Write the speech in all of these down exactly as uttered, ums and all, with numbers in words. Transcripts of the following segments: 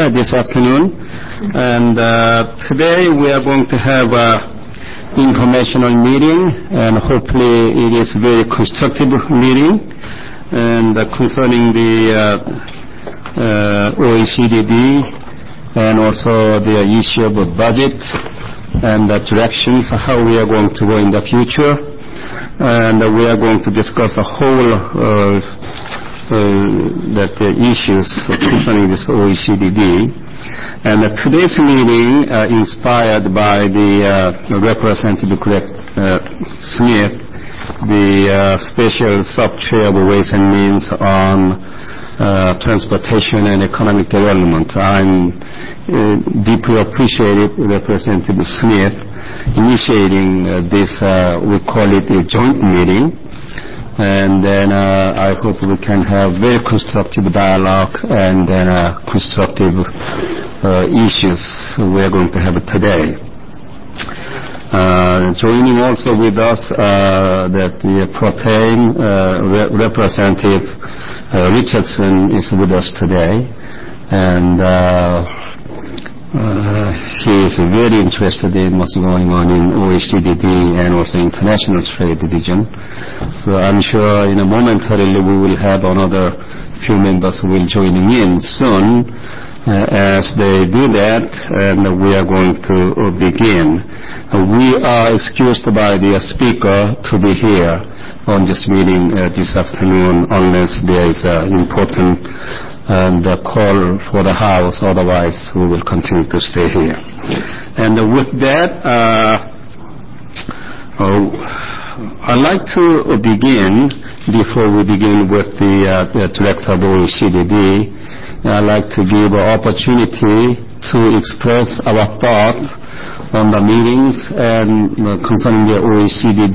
uh, this afternoon. And uh, today we are going to have an informational meeting, and hopefully it is a very constructive meeting, and uh, concerning the uh, uh, O E C D D and also the issue of the budget and the directions, how we are going to go in the future. And uh, we are going to discuss a whole uh, uh, that the issues concerning this O E C D D. And uh, today's meeting uh, inspired by the uh, Representative Greg uh, Smith, the uh, Special Sub-Chair of Ways and Means on uh, Transportation and Economic Development. I'm uh, deeply appreciated Representative Smith initiating uh, this, uh, we call it a joint meeting. And then uh, I hope we can have very constructive dialogue and then uh, constructive uh, issues we are going to have today. Uh, joining also with us uh, that the Protein uh, Re- Representative uh, Richardson is with us today, and uh, uh, he is very interested in what's going on in O E C D D and also International Trade Division. So I'm sure in a momentarily we will have another few members who will joining in soon. Uh, as they do that, and we are going to uh, begin. Uh, we are excused by the speaker to be here on this meeting uh, this afternoon unless there is an important and uh, call for the House. Otherwise, we will continue to stay here. And uh, with that, uh, uh, I'd like to begin, before we begin with the, uh, the Director of O E C D D, I'd like to give an opportunity to express our thought on the meetings and uh, concerning the O E C D D.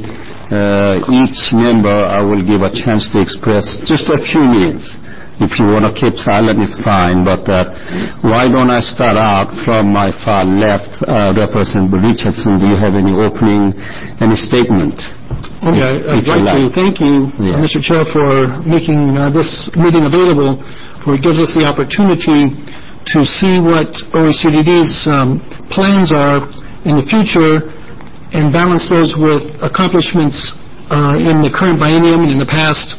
Uh, each member, I will give a chance to express just a few minutes. If you want to keep silent, it's fine, but uh, why don't I start out from my far left, uh, Representative Richardson. Do you have any opening, any statement? Okay, if, I'd if like, like to thank you, yeah. uh, Mister Chair, for making uh, this meeting available, for it gives us the opportunity to see what O E C D D's um, plans are in the future and balance those with accomplishments uh, in the current biennium and in the past,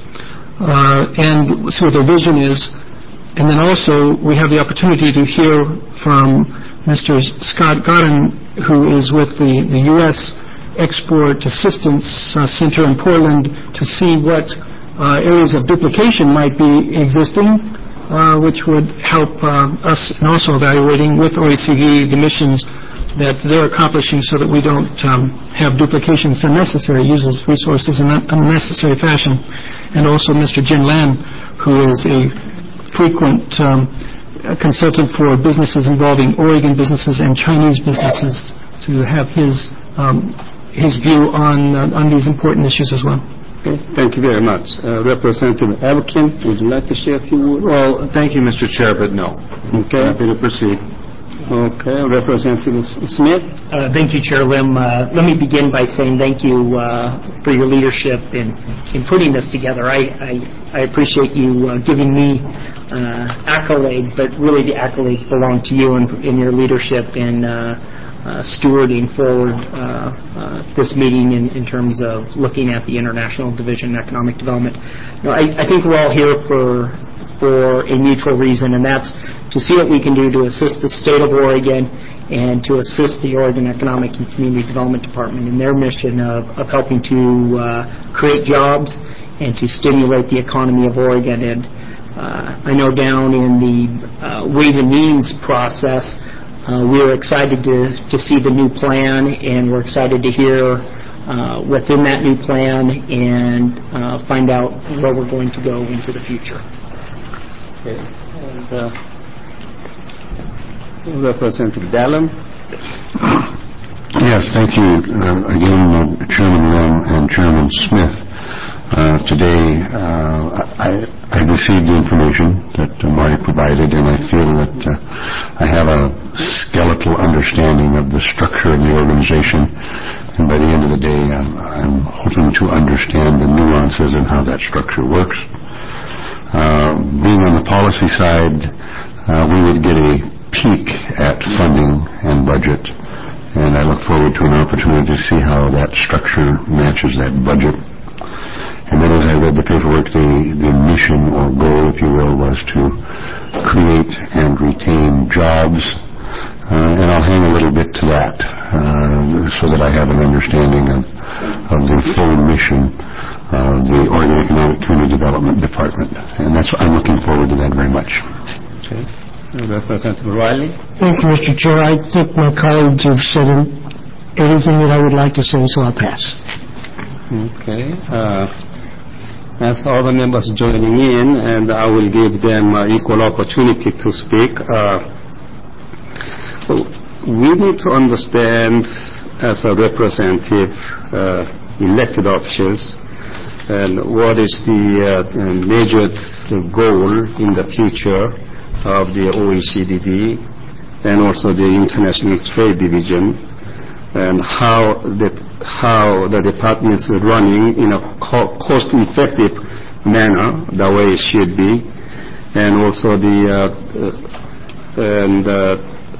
uh, and see what their vision is. And then also we have the opportunity to hear from Mister Scott Godin, who is with the, the U S Export Assistance uh, Center in Portland, to see what uh, areas of duplication might be existing, uh, which would help uh, us in also evaluating with O E C D the missions that they're accomplishing so that we don't um, have duplications unnecessary, uses resources in an unnecessary fashion. And also Mister Jin Lan, who is a frequent um, consultant for businesses involving Oregon businesses and Chinese businesses, to have his um, his view on uh, on these important issues as well. Okay. Thank you very much. Uh, Representative Abakin, would you like to share a few words? Well, thank you, Mister Chair, but no. Okay. Happy to proceed. Okay. Representative Smith. Uh, thank you, Chair Lim. Uh, let me begin by saying thank you uh, for your leadership in, in putting this together. I, I, I appreciate you uh, giving me uh, accolades, but really the accolades belong to you and in, in your leadership in uh, uh, stewarding forward uh, uh, this meeting in, in terms of looking at the International Division of Economic Development. You know, I, I think we're all here for for a mutual reason, and that's to see what we can do to assist the state of Oregon and to assist the Oregon Economic and Community Development Department in their mission of, of helping to uh, create jobs and to stimulate the economy of Oregon. And uh, I know down in the uh, Ways and Means process, uh, we're excited to, to see the new plan, and we're excited to hear uh, what's in that new plan and uh, find out where we're going to go into the future. Okay. And, uh, Representative Dallin. Yes, thank you uh, again, uh, Chairman Lim and Chairman Smith. Uh, today, uh, I, I received the information that uh, Marty provided, and I feel that uh, I have a skeletal understanding of the structure of the organization. And by the end of the day, I'm, I'm hoping to understand the nuances and how that structure works. Uh, being on the policy side, uh, we would get a budget, and I look forward to an opportunity to see how that structure matches that budget. And then as I read the paperwork, the, the mission or goal, if you will, was to create and retain jobs, uh, and I'll hang a little bit to that uh, so that I have an understanding of, of the full mission of the Oregon Economic Community Development Department. And that's I'm looking forward to that very much. Okay. Representative Riley. Thank you, Mister Chair. I think my colleagues have said everything that I would like to say, so I'll pass. Okay. Uh, as other members joining in, and I will give them uh, equal opportunity to speak. Uh, we need to understand, as a representative, uh, elected officials, and what is the uh, measured goal in the future of the O E C D D and also the International Trade Division, and how that how the department is running in a co- cost-effective manner, the way it should be, and also the uh, uh, and uh,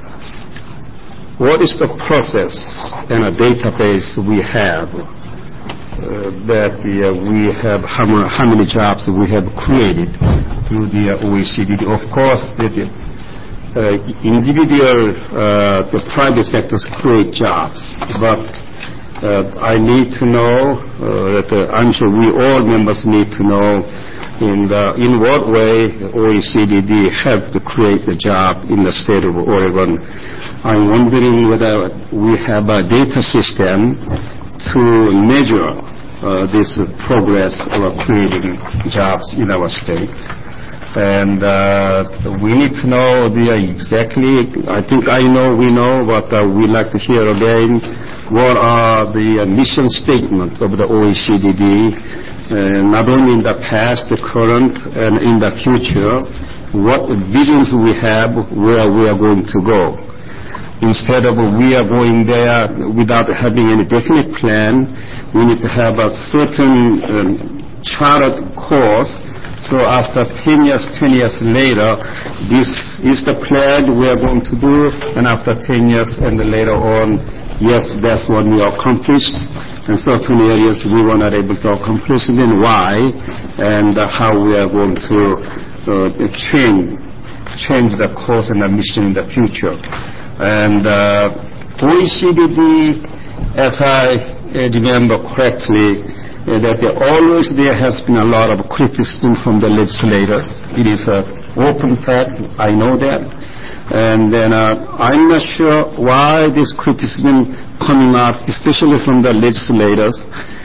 what is the process and a database we have uh, that uh, we have how, how many jobs we have created through the uh, O E C D D. Of course, the, the uh, individual, uh, the private sectors create jobs, but uh, I need to know uh, that uh, I'm sure we all members need to know in the, in what way O E C D D helped to create the job in the state of Oregon. I'm wondering whether we have a data system to measure uh, this progress of creating jobs in our state. And uh, we need to know the exactly, I think I know, we know, but uh, we'd like to hear again what are the uh, mission statements of the O E C D D, uh, not only in the past, the current, and in the future, what visions we have where we are going to go. Instead of we are going there without having any definite plan, we need to have a certain um, charted course. So after ten years, twenty years later, this is the plan we are going to do, and after ten years and later on, yes, that's what we accomplished. In certain areas we were not able to accomplish, and then why, and uh, how we are going to uh, change, change the course and the mission in the future. And uh, O E C D D, as I uh, remember correctly, uh, that there always there has been a lot of criticism from the legislators. It is an open fact, I know that. And then uh, I'm not sure why this criticism coming up, especially from the legislators.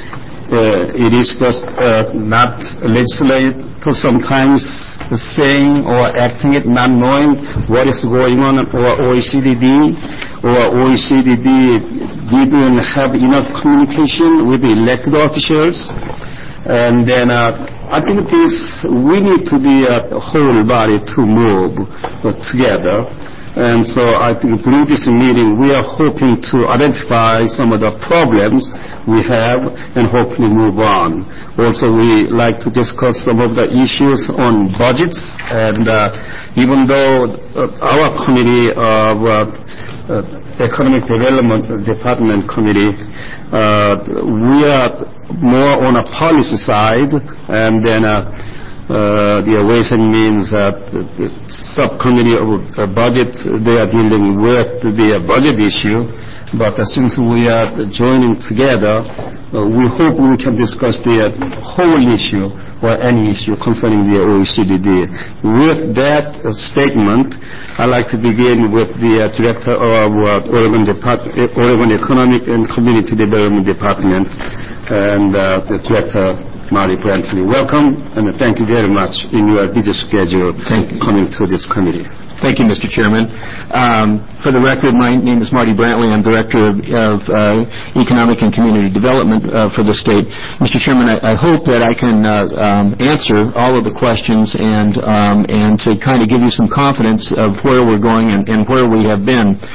Uh, it is just uh, not legislators sometimes saying or acting it, not knowing what is going on, or O E C D D, or O E C D D didn't have enough communication with the elected officials. And then uh, I think this, we need to be a whole body to move uh, together. And so I think through this meeting, we are hoping to identify some of the problems we have and hopefully move on. Also, we like to discuss some of the issues on budgets. And uh, even though uh, our committee of uh, uh, Economic Development Department Committee, uh, we are more on a policy side, and then uh, Uh, the Ways and Means uh, the subcommittee of uh, budget, they are dealing with the uh, budget issue. But uh, since we are joining together, uh, we hope we can discuss the uh, whole issue or any issue concerning the O E C D D. With that uh, statement, I'd like to begin with the uh, Director of uh, Oregon, Depart- Oregon Economic and Community Development Department, and uh, the Director Marty Brantley. Welcome, and thank you very much in your busy schedule coming to this committee. Thank you, Mister Chairman. Um, for the record, my name is Marty Brantley. I'm Director of, of uh, Economic and Community Development uh, for the state. Mister Chairman, I, I hope that I can uh, um, answer all of the questions and um, and to kind of give you some confidence of where we're going and, and where we have been.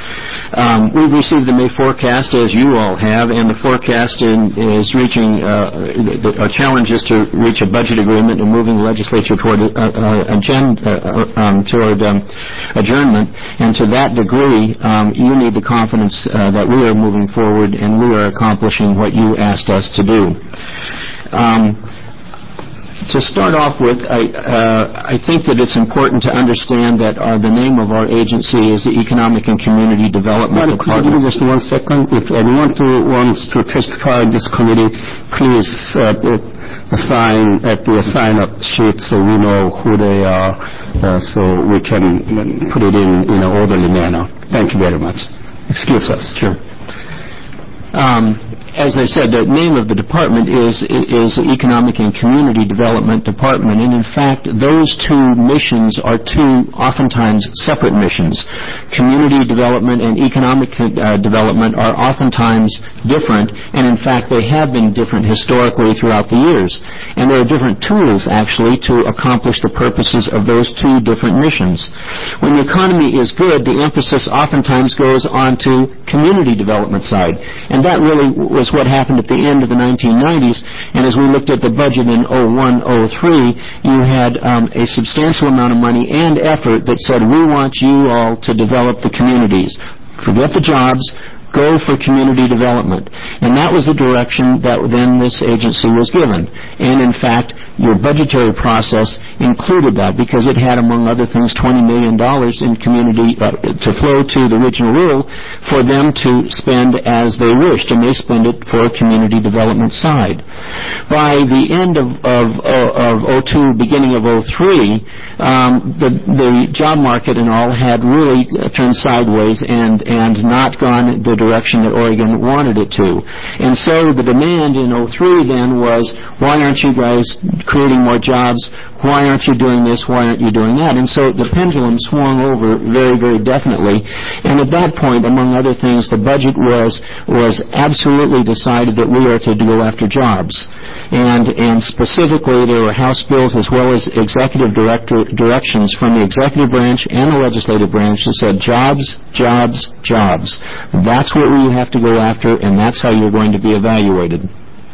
Um, we've received the May forecast, as you all have, and the forecast in, is reaching, uh, the, the challenge is to reach a budget agreement and moving the legislature toward, uh, uh, agenda, uh, um, toward um, adjournment. And to that degree, um, you need the confidence uh, that we are moving forward and we are accomplishing what you asked us to do. Um, To start off with, I, uh, I think that it's important to understand that uh, the name of our agency is the Economic and Community Development Department. Could you just one second? If anyone to, wants to testify in this committee, please uh, assign at the sign-up sheet so we know who they are, uh, so we can put it in in an orderly manner. Thank you very much. Excuse us. Sure. Um, As I said, the name of the department is is the Economic and Community Development Department, and in fact, those two missions are two oftentimes separate missions. Community development and economic uh, development are oftentimes different, and in fact, they have been different historically throughout the years. And there are different tools, actually, to accomplish the purposes of those two different missions. When the economy is good, the emphasis oftentimes goes on to community development side, and that really was what happened at the end of the nineteen nineties, and as we looked at the budget in oh one oh three, you had um, a substantial amount of money and effort that said, we want you all to develop the communities. Forget the jobs. Go for community development. And that was the direction that then this agency was given. And in fact, your budgetary process included that because it had, among other things, twenty million dollars in community uh, to flow to the regional rural for them to spend as they wished, and they spend it for a community development side. By the end of, of, of oh two, beginning of oh three, um, the, the job market and all had really turned sideways and, and not gone the direction that Oregon wanted it to. And so the demand in oh three then was, why aren't you guys creating more jobs? Why aren't you doing this? Why aren't you doing that? And so the pendulum swung over very, very definitely. And at that point, among other things, the budget was was absolutely decided that we are to go after jobs. And and specifically, there were House bills as well as executive director, directions from the executive branch and the legislative branch that said jobs, jobs, jobs. That's what we have to go after, and that's how you're going to be evaluated.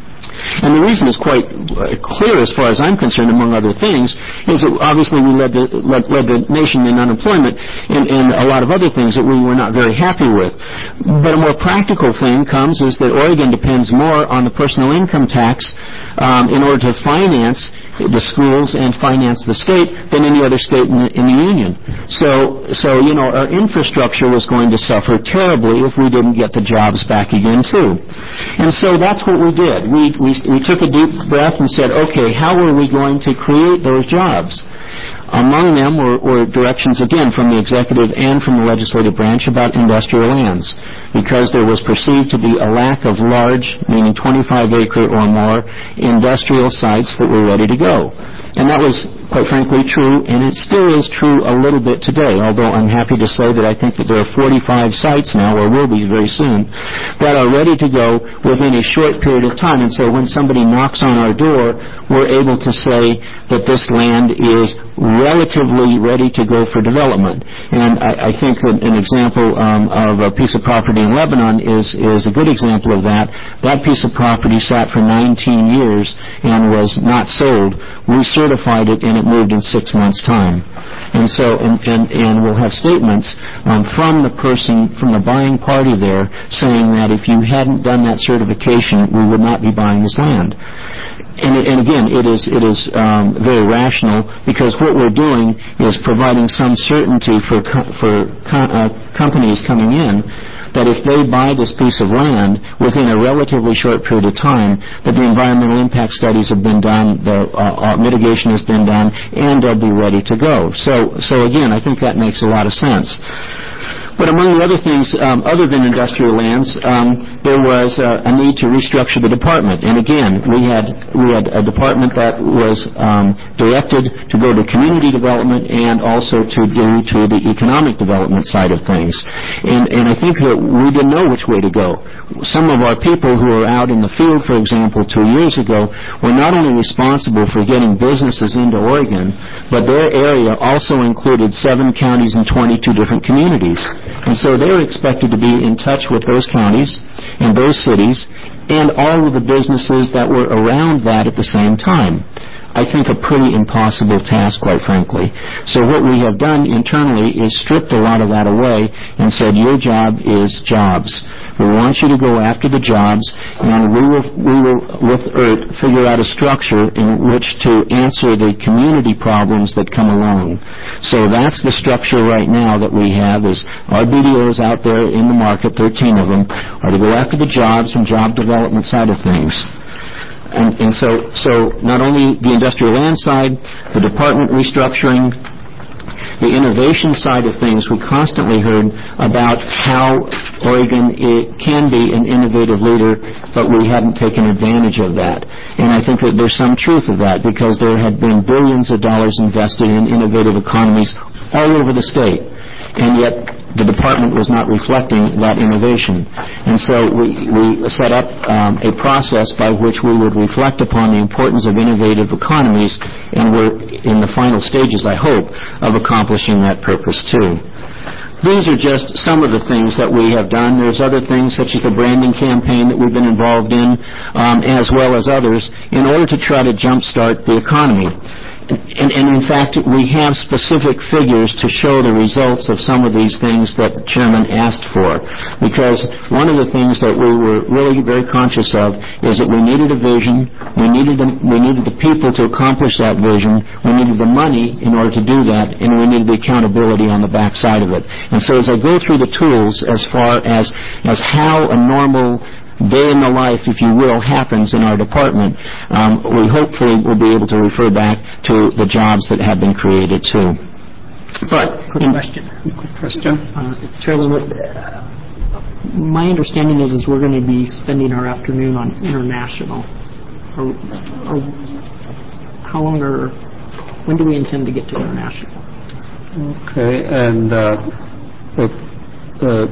And the reason is quite clear as far as I'm concerned, among other things, is that obviously we led the, led, led the nation in unemployment and, and a lot of other things that we were not very happy with. But a more practical thing comes is that Oregon depends more on the personal income tax um, in order to finance the schools and finance the state than any other state in the, in the union. So, so, you know, our infrastructure was going to suffer terribly if we didn't get the jobs back again, too. And so that's what we did. We, we, we took a deep breath and said, okay, how are we going to create those jobs? Among them were, were directions, again, from the executive and from the legislative branch about industrial lands, because there was perceived to be a lack of large, meaning twenty-five acre or more, industrial sites that were ready to go. And that was, quite frankly, true, and it still is true a little bit today, although I'm happy to say that I think that there are forty-five sites now, or will be very soon, that are ready to go within a short period of time. And so when somebody knocks on our door, we're able to say that this land is relatively ready to go for development. And I, I think that an example um, of a piece of property in Lebanon is, is a good example of that. That piece of property sat for nineteen years and was not sold. We certified it, and it moved in six months' time. And so, and, and, and we'll have statements um, from the person, from the buying party there, saying that if you hadn't done that certification, we would not be buying this land. And, and again, it is it is um, very rational, because what we're doing is providing some certainty for co- for co- uh, companies coming in that if they buy this piece of land within a relatively short period of time, that the environmental impact studies have been done, the uh, uh, mitigation has been done, and they'll be ready to go. So, so again, I think that makes a lot of sense. But among the other things, um, other than industrial lands, um, there was uh, a need to restructure the department. And again, we had we had a department that was um, directed to go to community development and also to do to the economic development side of things. And, and I think that we didn't know which way to go. Some of our people who were out in the field, for example, two years ago, were not only responsible for getting businesses into Oregon, but their area also included seven counties and twenty-two different communities. And so they're expected to be in touch with those counties and those cities and all of the businesses that were around that at the same time. I think a pretty impossible task, quite frankly. So what we have done internally is stripped a lot of that away and said, your job is jobs. We want you to go after the jobs, and we will, we will with E R T, figure out a structure in which to answer the community problems that come along. So that's the structure right now that we have, is our B D Os out there in the market, thirteen of them, are to go after the jobs and job development side of things. And, and so, so not only the industrial land side, the department restructuring, the innovation side of things, we constantly heard about how Oregon it can be an innovative leader, but we hadn't taken advantage of that. And I think that there's some truth of that, because there had been billions of dollars invested in innovative economies all over the state. And yet the department was not reflecting that innovation. And so we, we set up um, a process by which we would reflect upon the importance of innovative economies, and we're in the final stages, I hope, of accomplishing that purpose too. These are just some of the things that we have done. There's other things, such as the branding campaign that we've been involved in, um, as well as others, in order to try to jumpstart the economy. And, and in fact, we have specific figures to show the results of some of these things that the Chairman asked for. Because one of the things that we were really very conscious of is that we needed a vision, we needed the, we needed the people to accomplish that vision, we needed the money in order to do that, and we needed the accountability on the back side of it. And so as I go through the tools as far as, as how a normal day in the life, if you will, happens in our department, um, we hopefully will be able to refer back to the jobs that have been created too. But quick question. Quick question. Uh, Chairman, uh, my understanding is is we're going to be spending our afternoon on international. Or, or how long are? When do we intend to get to international? Okay, and. Uh, uh, uh,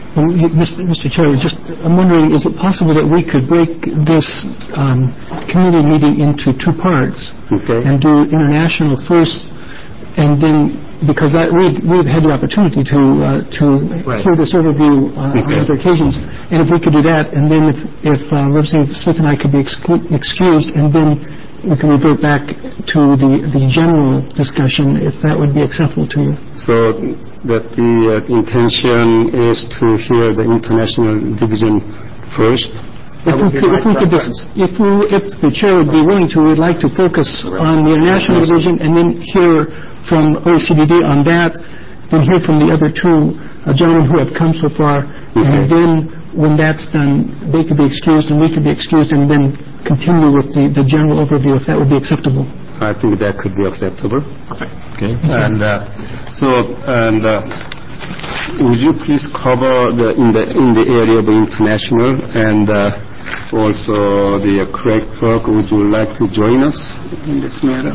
Mister Chair, just I'm wondering, is it possible that we could break this um, committee meeting into two parts, okay, and do international first, and then, because that, we've, we've had the opportunity to uh, to right. hear this overview uh, okay. on other occasions, and if we could do that, and then if, if uh, Representative Smith and I could be exclu- excused, and then we can revert back to the, the general discussion, if that would be acceptable to you. So that the uh, intention is to hear the international division first? If we, could, if, we could dis- if, we, if the Chair would be willing to, we'd like to focus on the international division and then hear from O E C D D on that, then hear from the other two uh, gentlemen who have come so far, okay. and then when that's done, they could be excused and we could be excused, and then continue with the, the general overview, if that would be acceptable. I think that could be acceptable. Perfect. Okay. And uh, so, and uh, would you please cover the in the in the area of international, and uh, also the uh, Craig Clark? Would you like to join us in this matter?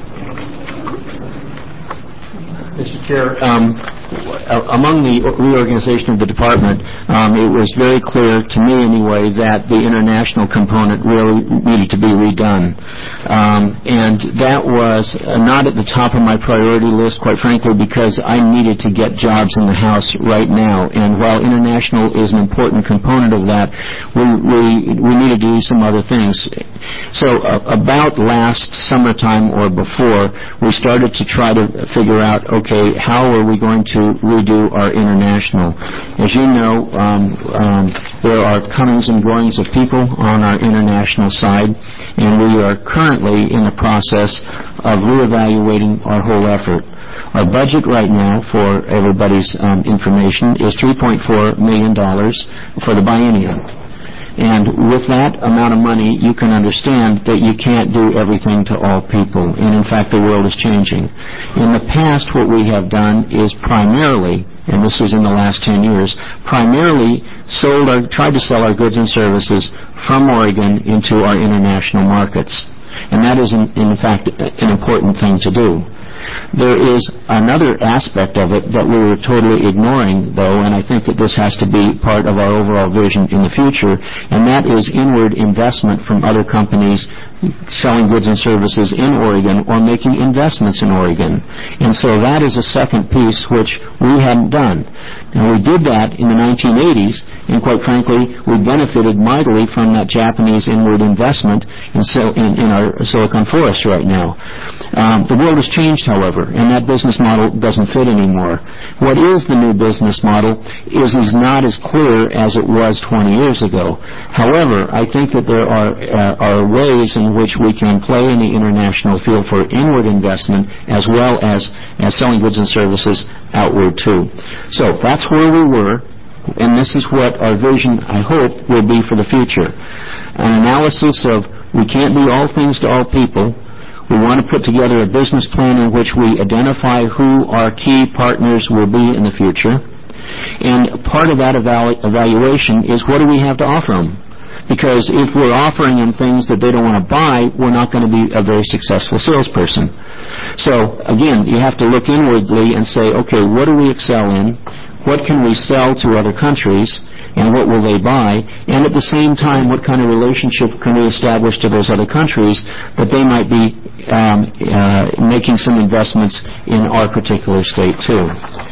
Mister Chair, um, among the reorganization of the department, um, it was very clear to me anyway that the international component really needed to be redone. Um, and that was not at the top of my priority list, quite frankly, because I needed to get jobs in the House right now. And while international is an important component of that, we, we, we needed to do some other things. So uh, about last summertime or before, we started to try to figure out, okay, how are we going to redo our international? As you know, um, um, there are comings and goings of people on our international side, and we are currently in the process of reevaluating our whole effort. Our budget right now, for everybody's um, information, is three point four million dollars for the biennium. And with that amount of money, you can understand that you can't do everything to all people. And in fact, the world is changing. In the past, what we have done is primarily, and this is in the last ten years, primarily sold our, tried to sell our goods and services from Oregon into our international markets. And that is, in, in fact, an important thing to do. There is another aspect of it that we were totally ignoring, though, and I think that this has to be part of our overall vision in the future, and that is inward investment from other companies selling goods and services in Oregon or making investments in Oregon. And so that is a second piece which we hadn't done. And we did that in the nineteen eighties, and quite frankly, we benefited mightily from that Japanese inward investment in, sil- in, in our Silicon Forest right now. Um, the world has changed, however, and that business model doesn't fit anymore. What is the new business model is, is not as clear as it was twenty years ago. However, I think that there are, uh, are ways in which we can play in the international field for inward investment as well as, as selling goods and services outward too. So that's where we were, and this is what our vision, I hope, will be for the future. An analysis of we can't be all things to all people. We want to put together a business plan in which we identify who our key partners will be in the future. And part of that evalu- evaluation is what do we have to offer them? Because if we're offering them things that they don't want to buy, we're not going to be a very successful salesperson. So, again, you have to look inwardly and say, okay, what do we excel in? What can we sell to other countries? And what will they buy? And at the same time, what kind of relationship can we establish to those other countries that they might be um, uh, making some investments in our particular state too?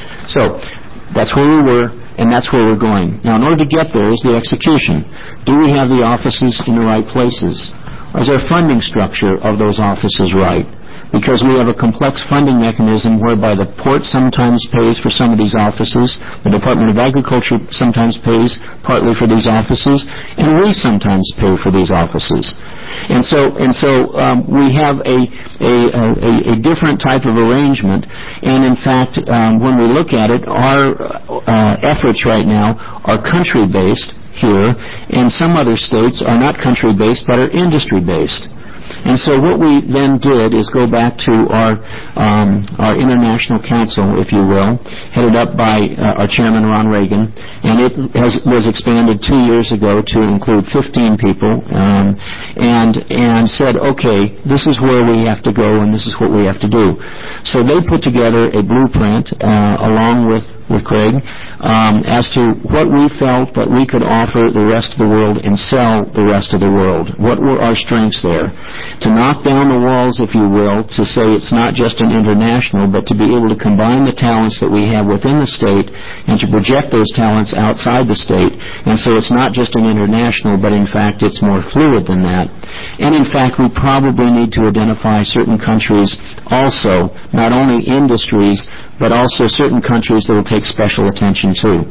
So that's where we were, and that's where we're going. Now, in order to get there is the execution. Do we have the offices in the right places? Is our funding structure of those offices right? Because we have a complex funding mechanism whereby the port sometimes pays for some of these offices, the Department of Agriculture sometimes pays partly for these offices, and we sometimes pay for these offices. And so, and so um, we have a, a, a, a different type of arrangement, and in fact, um, when we look at it, our uh, efforts right now are country-based here, and some other states are not country-based but are industry-based. And so what we then did is go back to our um, our international council, if you will, headed up by uh, our chairman, Ron Reagan, and it has, was expanded two years ago to include fifteen people, um, and and said, okay, this is where we have to go and this is what we have to do. So they put together a blueprint uh, along with with Craig um, as to what we felt that we could offer the rest of the world and sell the rest of the world. What were our strengths there? To knock down the walls, if you will, to say it's not just an international, but to be able to combine the talents that we have within the state and to project those talents outside the state. And so it's not just an international, but in fact it's more fluid than that. And in fact, we probably need to identify certain countries also, not only industries, but also certain countries that will take special attention to.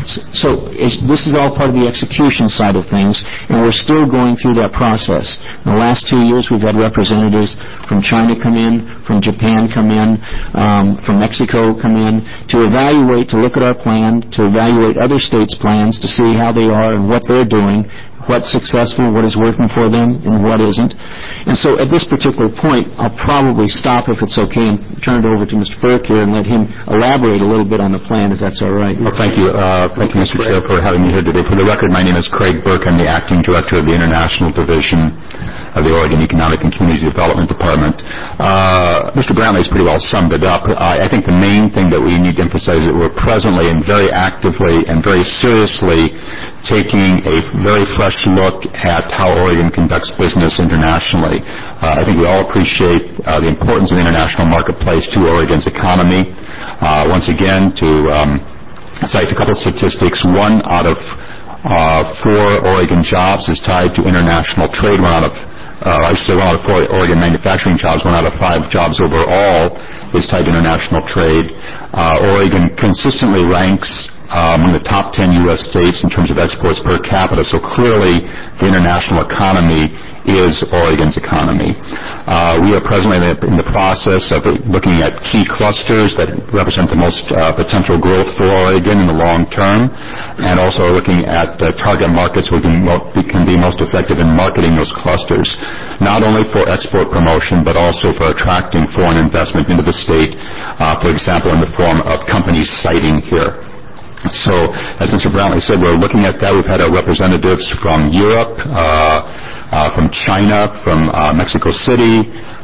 So this is all part of the execution side of things, and we're still going through that process. In the last two years, we've had representatives from China come in, from Japan come in, um, from Mexico come in, to evaluate, to look at our plan, to evaluate other states' plans, to see how they are and what they're doing, what's successful, what is working for them, and what isn't. And so at this particular point, I'll probably stop, if it's okay, and turn it over to Mister Burke here and let him elaborate a little bit on the plan, if that's all right. Well, thank you. Uh, thank you, Mister Chair, for having me here today. For the record, my name is Craig Burke. I'm the Acting Director of the International Division of the Oregon Economic and Community Development Department. Uh, Mister Brantley has pretty well summed it up. I, I think the main thing that we need to emphasize is that we're presently and very actively and very seriously taking a very fresh look at how Oregon conducts business internationally. Uh, I think we all appreciate uh, the importance of the international marketplace to Oregon's economy. Uh, once again, to um, cite a couple of statistics, one out of uh, four Oregon jobs is tied to international trade. One out of Uh, I should say one out of four Oregon manufacturing jobs, one out of five jobs overall is tied to international trade. Uh, Oregon consistently ranks uh, among the top ten U S states in terms of exports per capita, so clearly the international economy is Oregon's economy. Uh, we are presently in the process of looking at key clusters that represent the most uh, potential growth for Oregon in the long term, and also looking at uh, target markets where we can, we can be most effective in marketing those clusters, not only for export promotion, but also for attracting foreign investment into the state, uh, for example, in the form of companies siting here. So, as Mister Brantley said, we're looking at that. We've had our representatives from Europe, uh, uh, from China, from uh, Mexico City,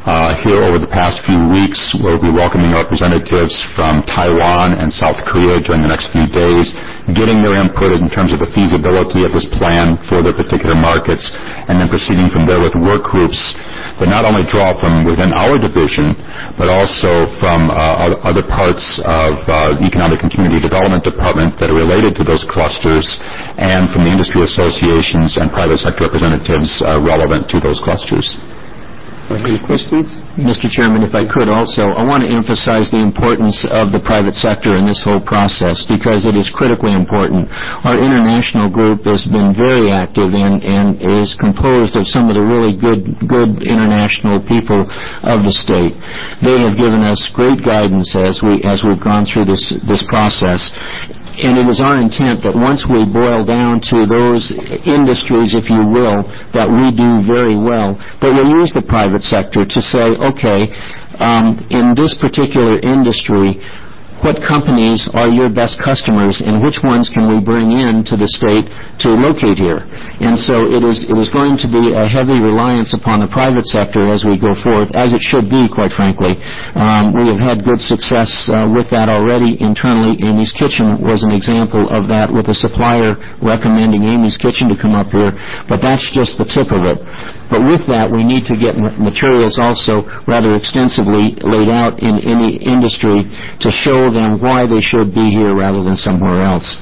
Uh, here over the past few weeks, we'll be welcoming representatives from Taiwan and South Korea during the next few days, getting their input in terms of the feasibility of this plan for their particular markets, and then proceeding from there with work groups that not only draw from within our division, but also from uh, other parts of uh, Economic and Community Development Department that are related to those clusters, and from the industry associations and private sector representatives uh, relevant to those clusters. Any questions? Mister Chairman, if I could also, I want to emphasize the importance of the private sector in this whole process because it is critically important. Our international group has been very active and, and is composed of some of the really good, good international people of the state. They have given us great guidance as we, as we've gone through this, this process. And it is our intent that once we boil down to those industries, if you will, that we do very well, that we'll use the private sector to say, okay, um, in this particular industry, what companies are your best customers and which ones can we bring in to the state to locate here? And so it is, it is going to be a heavy reliance upon the private sector as we go forth, as it should be, quite frankly. Um, we have had good success uh, with that already internally. Amy's Kitchen was an example of that with a supplier recommending Amy's Kitchen to come up here, but that's just the tip of it. But with that, we need to get materials also rather extensively laid out in any industry to show them why they should be here rather than somewhere else.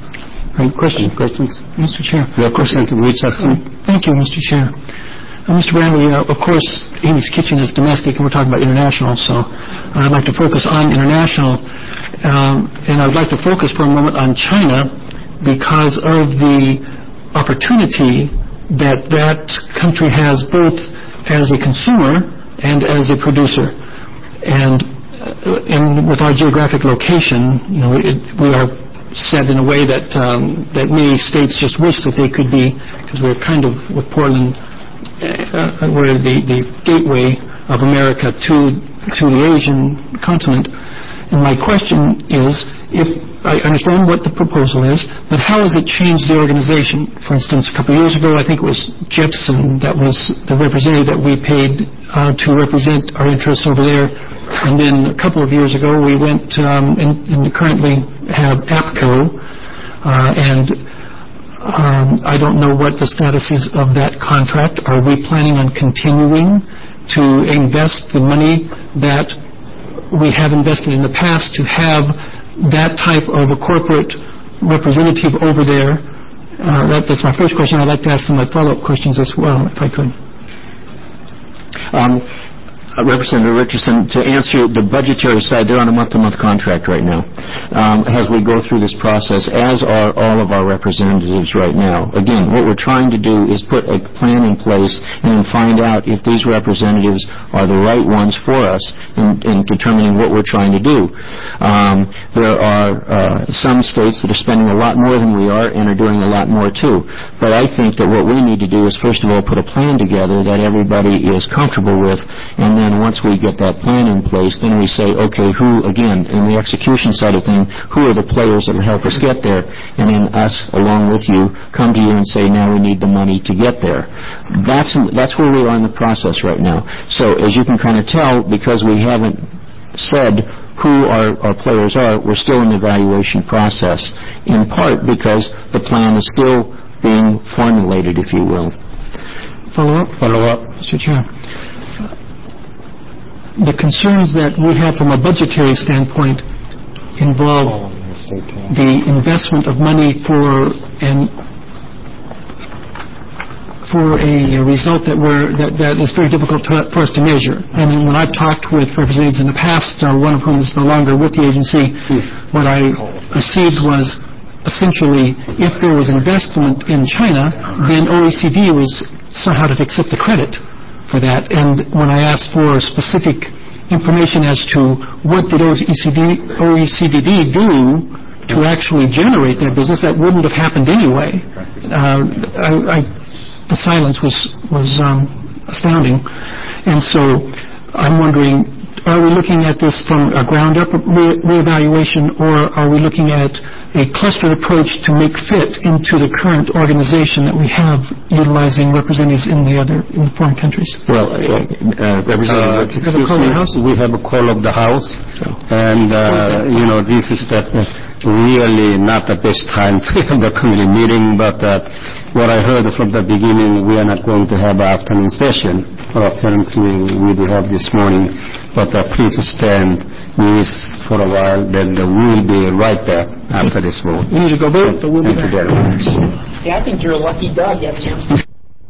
Great question. Questions? Mister Chair. Representative Richardson. Thank you, Mister Chair. Uh, Mister Brantley, uh, of course, Amy's Kitchen is domestic, and we're talking about international, so I'd like to focus on international. Um, and I'd like to focus for a moment on China because of the opportunity that that country has both as a consumer and as a producer. And, uh, and with our geographic location, you know, it, we are set in a way that um, that many states just wish that they could be, because we're kind of, with Portland, uh, we're the, the gateway of America to, to the Asian continent. And my question is, if I understand what the proposal is, but how has it changed the organization? For instance, a couple of years ago, I think it was Jepson that was the representative that we paid uh, to represent our interests over there. And then a couple of years ago, we went um, and, and currently have APCO. Uh, and um, I don't know what the status is of that contract. Are we planning on continuing to invest the money that we have invested in the past to have that type of a corporate representative over there? Uh, that, that's my first question. I'd like to ask some of my follow-up questions as well, if I could. Um, Uh, Representative Richardson, to answer the budgetary side, they're on a month-to-month contract right now um, as we go through this process, as are all of our representatives right now. Again, what we're trying to do is put a plan in place and then find out if these representatives are the right ones for us in, in determining what we're trying to do. Um, there are uh, some states that are spending a lot more than we are and are doing a lot more too. But I think that what we need to do is, first of all, put a plan together that everybody is comfortable with, and then And once we get that plan in place, then we say, okay, who, again, in the execution side of things, who are the players that will help us get there? And then us, along with you, come to you and say, now we need the money to get there. That's, that's where we are in the process right now. So as you can kind of tell, because we haven't said who our, our players are, we're still in the evaluation process, in part because the plan is still being formulated, if you will. Follow up? Follow up. Mister Chair. The concerns that we have from a budgetary standpoint involve the investment of money for an for a result that we're that, that is very difficult to, for us to measure. And when I've talked with representatives in the past, uh, one of whom is no longer with the agency, what I received was essentially, if there was investment in China, then O E C D was somehow to accept the credit for that. And when I asked for specific information as to what did O E C D, O E C D D do to actually generate that business, that wouldn't have happened anyway. Uh, I, I, the silence was was um, astounding. And so I'm wondering, are we looking at this from a ground-up re- reevaluation, or are we looking at a clustered approach to make fit into the current organization that we have utilizing representatives in the other in the foreign countries? Well, uh, uh, Representative, uh, excuse me, we have a call of the House, and uh, you know this is the, really not the best time to have the committee meeting, but uh, what I heard from the beginning, we are not going to have an afternoon session, or apparently we do have this morning, but uh, please stand with for a while, then we'll be right back after this vote. We need to go vote, but we'll be Thank back. you very much. Yeah, I think you're a lucky dog. You have a chance to...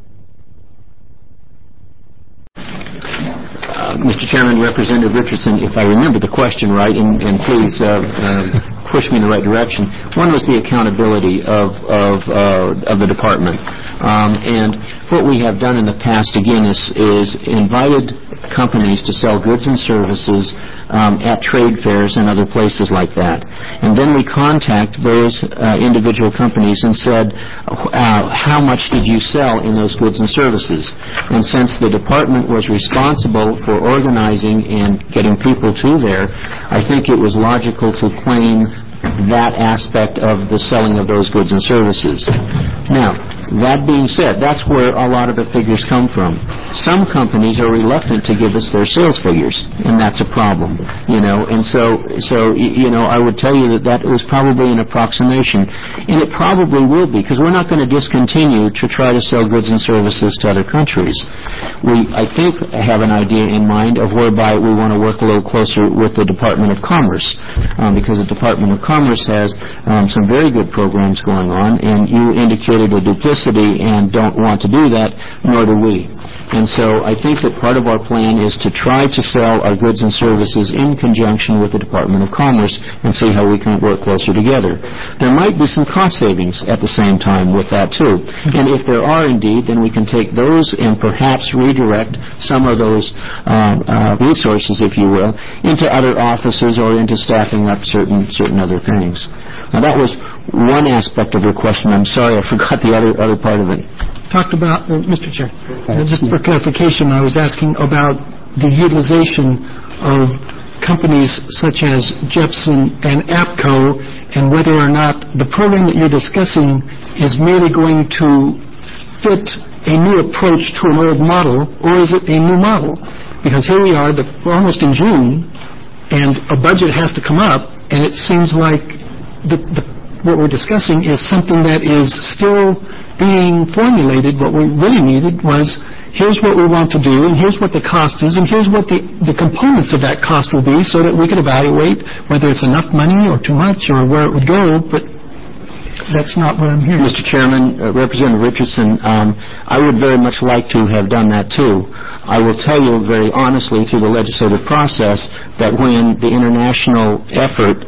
Uh, Mister Chairman, Representative Richardson, if I remember the question right, and, and please uh, uh, push me in the right direction. One was the accountability of of, uh, of the department, um, and what we have done in the past again is is invited companies to sell goods and services um, at trade fairs and other places like that, and then we contact those uh, individual companies and said, uh, how much did you sell in those goods and services? And since the department was responsible for organizing and getting people to there, I think it was logical to claim that aspect of the selling of those goods and services. Now, that being said, that's where a lot of the figures come from. Some companies are reluctant to give us their sales figures, and that's a problem, you know. And so, so you know, I would tell you that that was probably an approximation, and it probably will be, because we're not going to discontinue to try to sell goods and services to other countries. We, I think, have an idea in mind of whereby we want to work a little closer with the Department of Commerce, um, because the Department of Commerce has um, some very good programs going on, and you indicated a duplicity and don't want to do that, nor do we. And so I think that part of our plan is to try to sell our goods and services in conjunction with the Department of Commerce and see how we can work closer together. There might be some cost savings at the same time with that too. And if there are indeed, then we can take those and perhaps redirect some of those um, uh, resources, if you will, into other offices or into staffing up certain certain other things. Now that was one aspect of your question. I'm sorry, I forgot the other other part of it. Talked about, uh, Mister Chair, uh, just for clarification, I was asking about the utilization of companies such as Jepson and APCO, and whether or not the program that you're discussing is merely going to fit a new approach to an old model, or is it a new model? Because here we are, the, we're almost in June, and a budget has to come up, and it seems like the, the, what we're discussing is something that is still being formulated. What we really needed was, here's what we want to do, and here's what the cost is, and here's what the, the components of that cost will be, so that we can evaluate whether it's enough money or too much or where it would go. But that's not what I'm hearing. Mister Chairman, uh, Representative Richardson, um, I would very much like to have done that too. I will tell you very honestly through the legislative process that when the international effort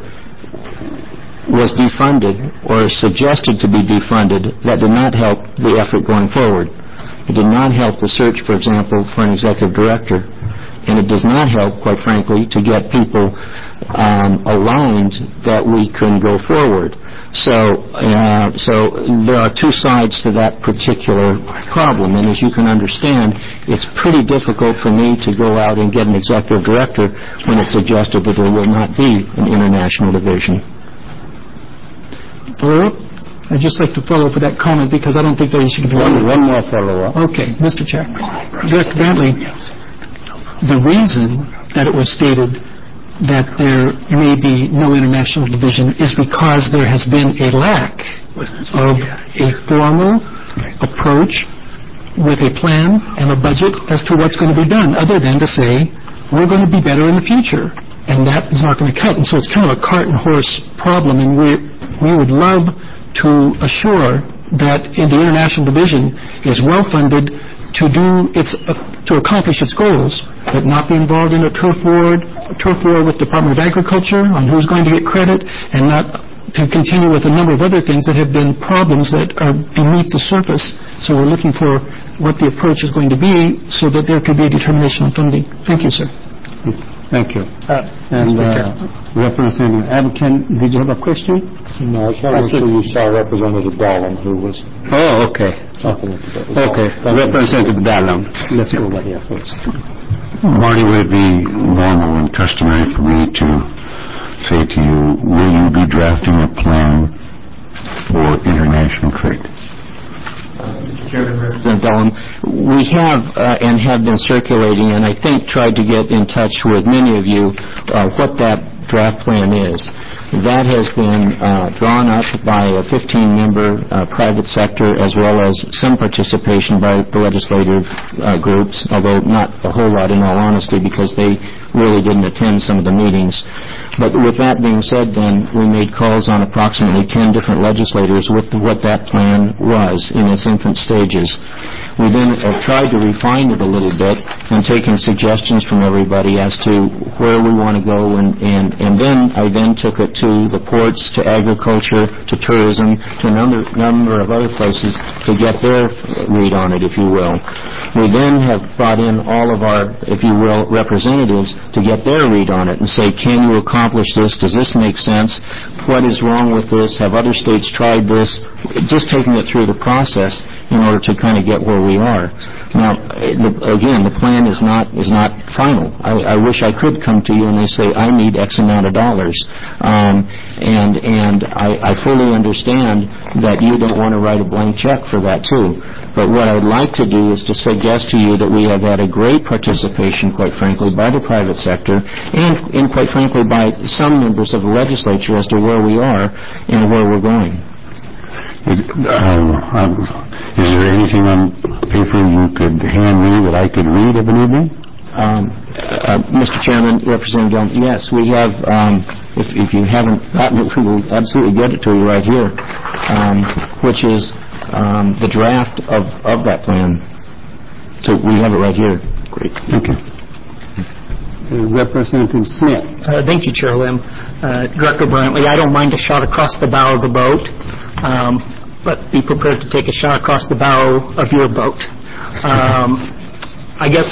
was defunded or suggested to be defunded, that did not help the effort going forward. It did not help the search, for example, for an executive director. And it does not help, quite frankly, to get people um, aligned that we can go forward. So, uh, so there are two sides to that particular problem. And as you can understand, it's pretty difficult for me to go out and get an executive director when it's suggested that there will not be an international division. Follow-up? I'd just like to follow up with that comment because I don't think there should be one, one more follow-up. Okay, Mister Chair. Director Brantley, the reason that it was stated that there may be no international division is because there has been a lack of a formal approach with a plan and a budget as to what's going to be done, other than to say, we're going to be better in the future. And that is not going to cut. And so it's kind of a cart and horse problem, and we we would love to assure that in the international division is well funded to do its uh, to accomplish its goals, but not be involved in a turf war, a turf war with Department of Agriculture on who's going to get credit, and not to continue with a number of other things that have been problems that are beneath the surface. So we're looking for what the approach is going to be so that there could be a determination on funding. Thank you, sir. Thank you. Uh, and uh, Representative Abkin, did you have a question? No, I just want to make sure you saw Representative Dallin, who was oh, okay. talking oh. Okay, Representative Dallin. Let's go over here first. Marty, would it be normal and customary for me to say to you, will you be drafting a plan for international trade? Chairman, Representative Dellum, we have uh, and have been circulating, and I think tried to get in touch with many of you uh, what that draft plan is. That has been uh, drawn up by a fifteen-member uh, private sector as well as some participation by the legislative uh, groups, although not a whole lot in all honesty because they really didn't attend some of the meetings. But with that being said, then, we made calls on approximately ten different legislators with what that plan was in its infant stages. We then have tried to refine it a little bit and taken suggestions from everybody as to where we want to go, and, and, and then I then took it to the ports, to agriculture, to tourism, to a number, number of other places to get their read on it, if you will. We then have brought in all of our, if you will, representatives to get their read on it and say, can you accomplish this? Does this make sense? What is wrong with this? Have other states tried this? Just taking it through the process in order to kind of get where we are. Now, the, again, the plan is not is not final. I, I wish I could come to you and they say, I need X amount of dollars. Um, and and I, I fully understand that you don't want to write a blank check for that, too. But what I'd like to do is to suggest to you that we have had a great participation, quite frankly, by the private sector and, and quite frankly, by some members of the legislature as to where we are and where we're going. Is, uh, um, is there anything on paper you could hand me that I could read of an evening? Um, uh, Mister Chairman, Representative Dellum, yes, we have, um, if, if you haven't gotten it, we will absolutely get it to you right here, um, which is um, the draft of, of that plan. So we have it right here. Great. Thank you. Uh, Representative Smith. Uh, thank you, Chair Lim. Uh, Director Brantley, I don't mind a shot across the bow of the boat. Um, but be prepared to take a shot across the bow of your boat. Um, I guess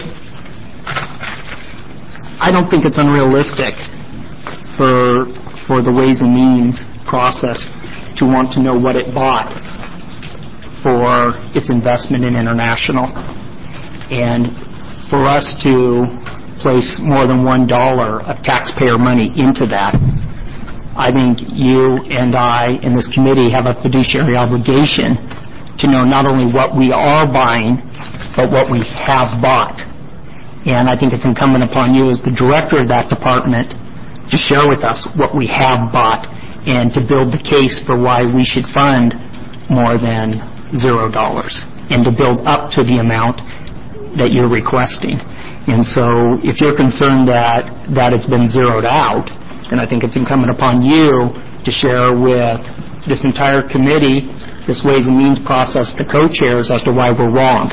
I don't think it's unrealistic for for the Ways and Means process to want to know what it bought for its investment in international, and for us to place more than one dollar of taxpayer money into that. I think you and I in this committee have a fiduciary obligation to know not only what we are buying, but what we have bought. And I think it's incumbent upon you as the director of that department to share with us what we have bought and to build the case for why we should fund more than zero dollars and to build up to the amount that you're requesting. And so if you're concerned that, that it's been zeroed out, and I think it's incumbent upon you to share with this entire committee, this Ways and Means process, the co-chairs, as to why we're wrong.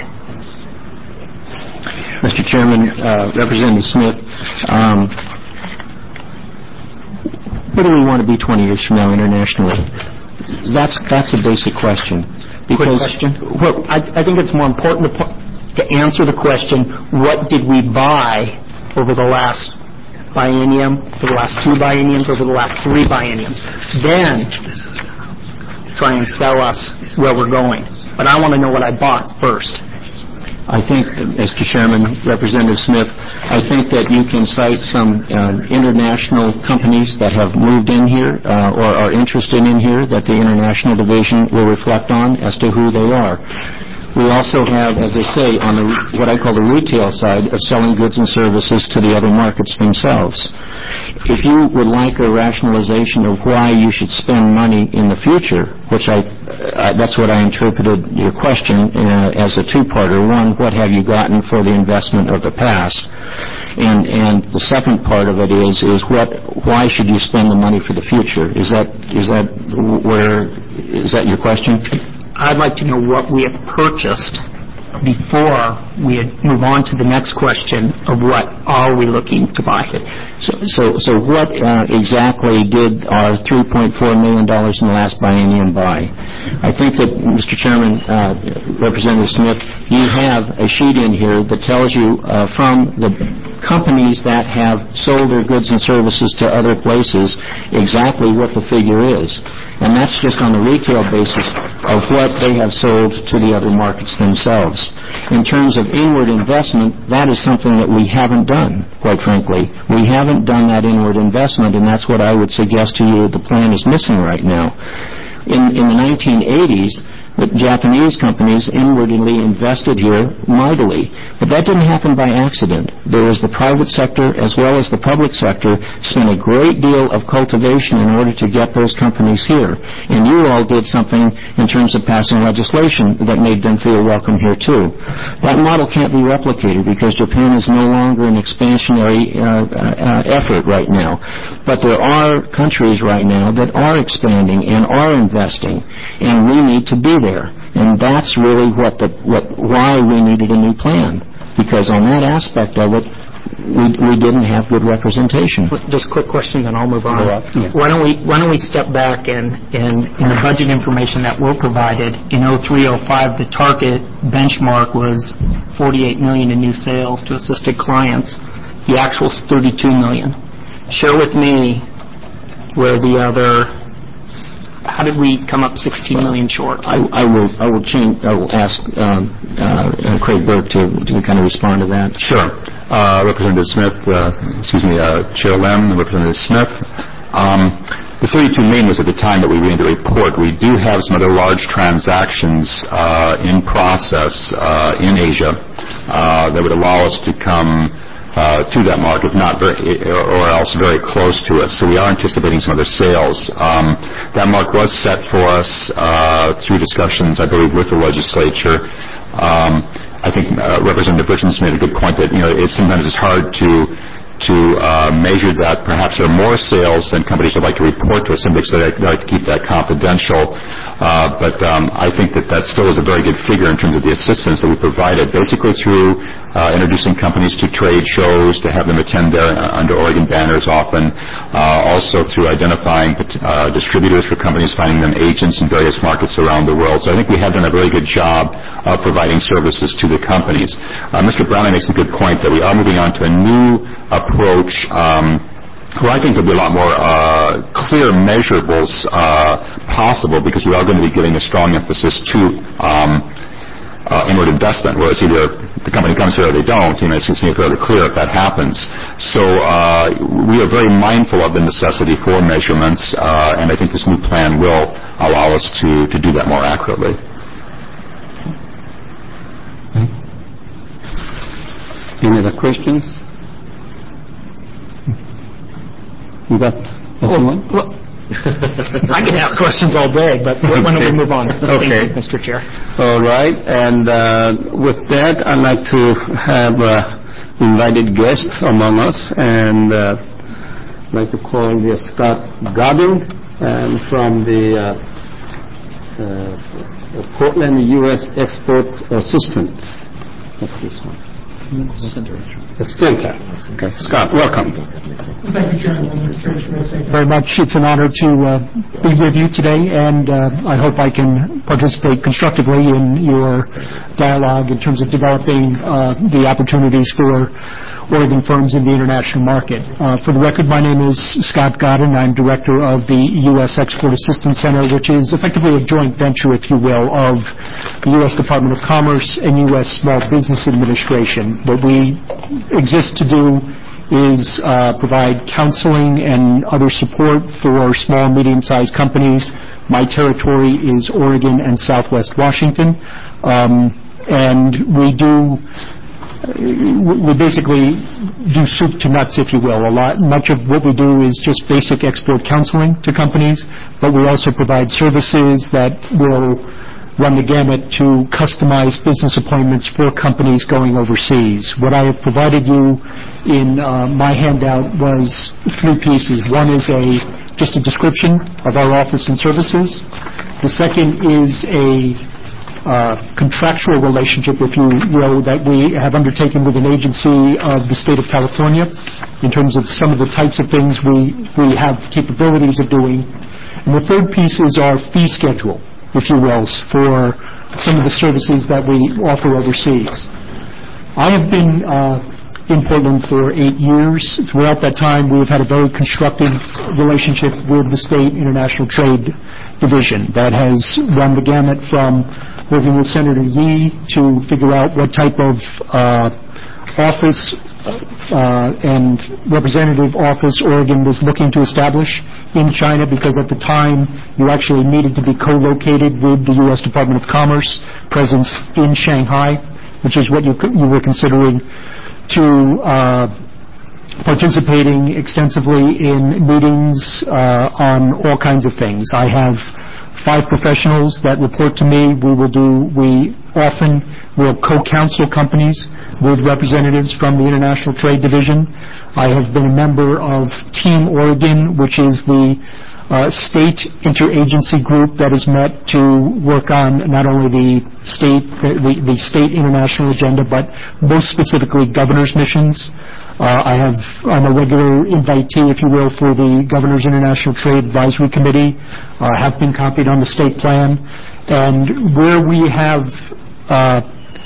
Mister Chairman, uh, Representative Smith, um, where do we want to be twenty years from now internationally? That's that's a basic question. Because, Quick question? Well, I, I think it's more important to, to answer the question, what did we buy over the last biennium, for the last two bienniums, over the last three bienniums. Then try and sell us where we're going. But I want to know what I bought first. I think, Mister Chairman, Representative Smith, I think that you can cite some uh, international companies that have moved in here uh, or are interested in here that the international division will reflect on as to who they are. We also have, as I say, on the what I call the retail side of selling goods and services to the other markets themselves. If you would like a rationalization of why you should spend money in the future, which I, uh, that's what I interpreted your question uh, as a two-parter. One, what have you gotten for the investment of the past? And and the second part of it is is what why should you spend the money for the future? Is that is that where is that your question? I'd like to know what we have purchased before we move on to the next question of what are we looking to buy. So, so, so what uh, exactly did our three point four million dollars in the last biennium buy? I think that, Mister Chairman, uh, Representative Smith, you have a sheet in here that tells you uh, from the companies that have sold their goods and services to other places exactly what the figure is. And that's just on the retail basis. of what they have sold to the other markets themselves. In terms of inward investment, that is something that we haven't done, quite frankly. We haven't done that inward investment, and that's what I would suggest to you the plan is missing right now. In, in the nineteen eighties, the Japanese companies inwardly invested here mightily. But that didn't happen by accident. There was the private sector as well as the public sector spent a great deal of cultivation in order to get those companies here. And you all did something in terms of passing legislation that made them feel welcome here too. That model can't be replicated because Japan is no longer an expansionary uh, uh, effort right now. But there are countries right now that are expanding and are investing, and we need to be there. And that's really what the what why we needed a new plan, because on that aspect of it we, we didn't have good representation. Just a quick question, then I'll move on. Yeah. Why don't we why don't we step back and, and in the budget information that we're provided in oh three oh five, the target benchmark was forty-eight million in new sales to assisted clients. The actual is thirty-two million. Share with me where the other. How did we come up sixteen million short? I, I will. I will change. I will ask um, uh, Craig Burke to, to kind of respond to that. Sure, uh, Representative Smith. Uh, excuse me, uh, Chair Lem and Representative Smith. Um, the thirty-two million was at the time that we read the report. We do have some other large transactions uh, in process uh, in Asia uh, that would allow us to come. Uh, to that market, not very, or else very close to it. So we are anticipating some other sales. Um, that mark was set for us uh, through discussions, I believe, with the legislature. Um, I think uh, Representative Richards made a good point that you know it sometimes it's hard to to uh, measure that. Perhaps there are more sales than companies would like to report to us, simply because they like to keep that confidential. Uh, but um, I think that that still is a very good figure in terms of the assistance that we provided, basically through uh, introducing companies to trade shows, to have them attend there uh, under Oregon banners often, uh, also through identifying uh, distributors for companies, finding them agents in various markets around the world. So I think we have done a very good job of providing services to the companies. Uh, Mister Brownlee makes a good point that we are moving on to a new approach um, where I think there'll be a lot more uh, clear measurables uh, possible, because we are going to be giving a strong emphasis to um, uh, inward investment, whereas either the company comes here or they don't. You know, it seems to me fairly clear if that happens. So uh, we are very mindful of the necessity for measurements, uh, and I think this new plan will allow us to, to do that more accurately. Any other questions? You got one? Well, I can ask questions all day, but why don't we move on? Okay. Thank you, Mister Chair. All right. And uh, with that, I'd like to have uh, invited guest among us, and uh, I'd like to call the Scott Godin and from the uh, uh, Portland U S Export Assistant. What's this one? Center. The center. Okay. Scott, welcome. Thank you, Chairman. Thank you very much. It's an honor to uh, be with you today, and uh, I hope I can participate constructively in your dialogue in terms of developing uh, the opportunities for Oregon firms in the international market. Uh, for the record, my name is Scott Godin. I'm director of the U S Export Assistance Center, which is effectively a joint venture, if you will, of the U S Department of Commerce and U S Small Business Administration. What we exist to do is uh, provide counseling and other support for small and medium-sized companies. My territory is Oregon and Southwest Washington, um, and we do we basically do soup to nuts, if you will. A lot, much of what we do is just basic export counseling to companies, but we also provide services that will run the gamut to customize business appointments for companies going overseas. What I have provided you in uh, my handout was three pieces. One is a just a description of our office and services. The second is a Uh, contractual relationship, if you will, that we have undertaken with an agency of the state of California in terms of some of the types of things we, we have capabilities of doing. And the third piece is our fee schedule, if you will, for some of the services that we offer overseas. I have been uh, in Portland for eight years. Throughout that time, we have had a very constructive relationship with the State International Trade Division that has run the gamut from working with Senator Yi to figure out what type of uh, office uh, and representative office Oregon was looking to establish in China, because at the time you actually needed to be co-located with the U S Department of Commerce presence in Shanghai, which is what you, you were considering, to uh, participating extensively in meetings uh, on all kinds of things. I have five professionals that report to me. We will do, we often will co-counsel companies with representatives from the International Trade Division. I have been a member of Team Oregon, which is the uh, state interagency group that is met to work on not only the state, the, the state international agenda, but most specifically governor's missions. Uh, I have, I'm a regular invitee, if you will, for the Governor's International Trade Advisory Committee. I uh, have been copied on the state plan. And where we have, uh,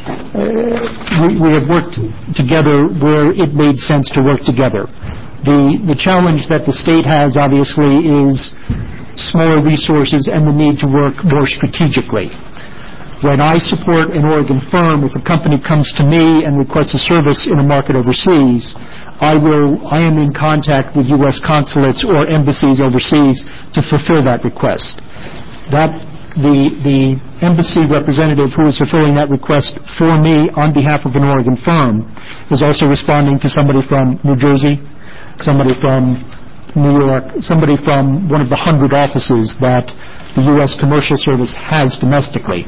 we, we have worked together where it made sense to work together. The, the challenge that the state has, obviously, is smaller resources and the need to work more strategically. When I support an Oregon firm, if a company comes to me and requests a service in a market overseas, I will, I am in contact with U S consulates or embassies overseas to fulfill that request. That, the, the embassy representative who is fulfilling that request for me on behalf of an Oregon firm is also responding to somebody from New Jersey, somebody from New York, somebody from one of the hundred offices that the U S Commercial Service has domestically.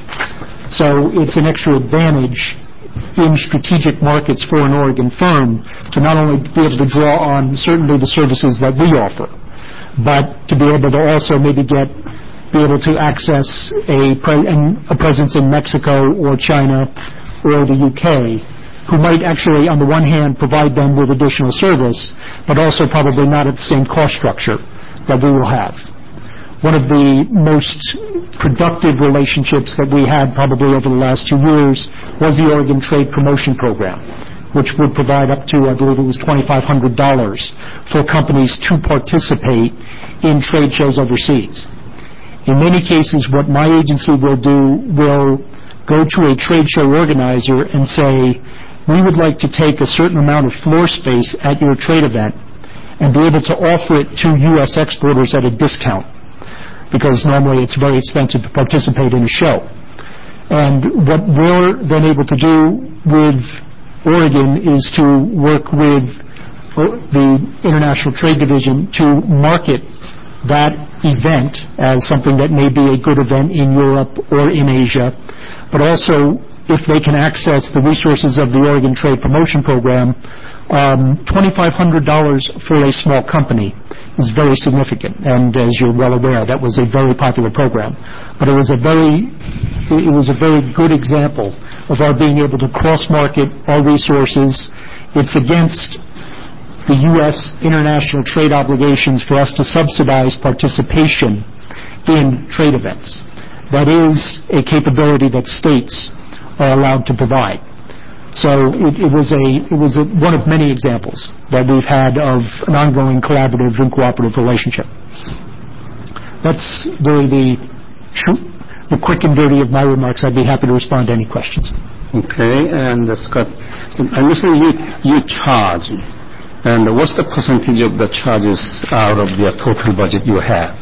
So it's an extra advantage in strategic markets for an Oregon firm to not only be able to draw on certainly the services that we offer, but to be able to also maybe get, be able to access a, pre- a presence in Mexico or China or the U K, who might actually, on the one hand, provide them with additional service, but also probably not at the same cost structure that we will have. One of the most productive relationships that we had probably over the last two years was the Oregon Trade Promotion Program, which would provide up to, I believe it was twenty-five hundred dollars for companies to participate in trade shows overseas. In many cases, what my agency will do will go to a trade show organizer and say, we would like to take a certain amount of floor space at your trade event and be able to offer it to U S exporters at a discount, because normally it's very expensive to participate in a show. And what we're then able to do with Oregon is to work with the International Trade Division to market that event as something that may be a good event in Europe or in Asia, but also if they can access the resources of the Oregon Trade Promotion Program, um, twenty-five hundred dollars for a small company is very significant. And as you're well aware, that was a very popular program. But it was a very, it was a very good example of our being able to cross-market our resources. It's against the U S international trade obligations for us to subsidize participation in trade events. That is a capability that states are allowed to provide. So it, it was a it was a, one of many examples that we've had of an ongoing collaborative and cooperative relationship. That's really the the quick and dirty of my remarks. I'd be happy to respond to any questions. Okay, and uh, Scott, I listen you you charge, and what's the percentage of the charges out of the total budget you have?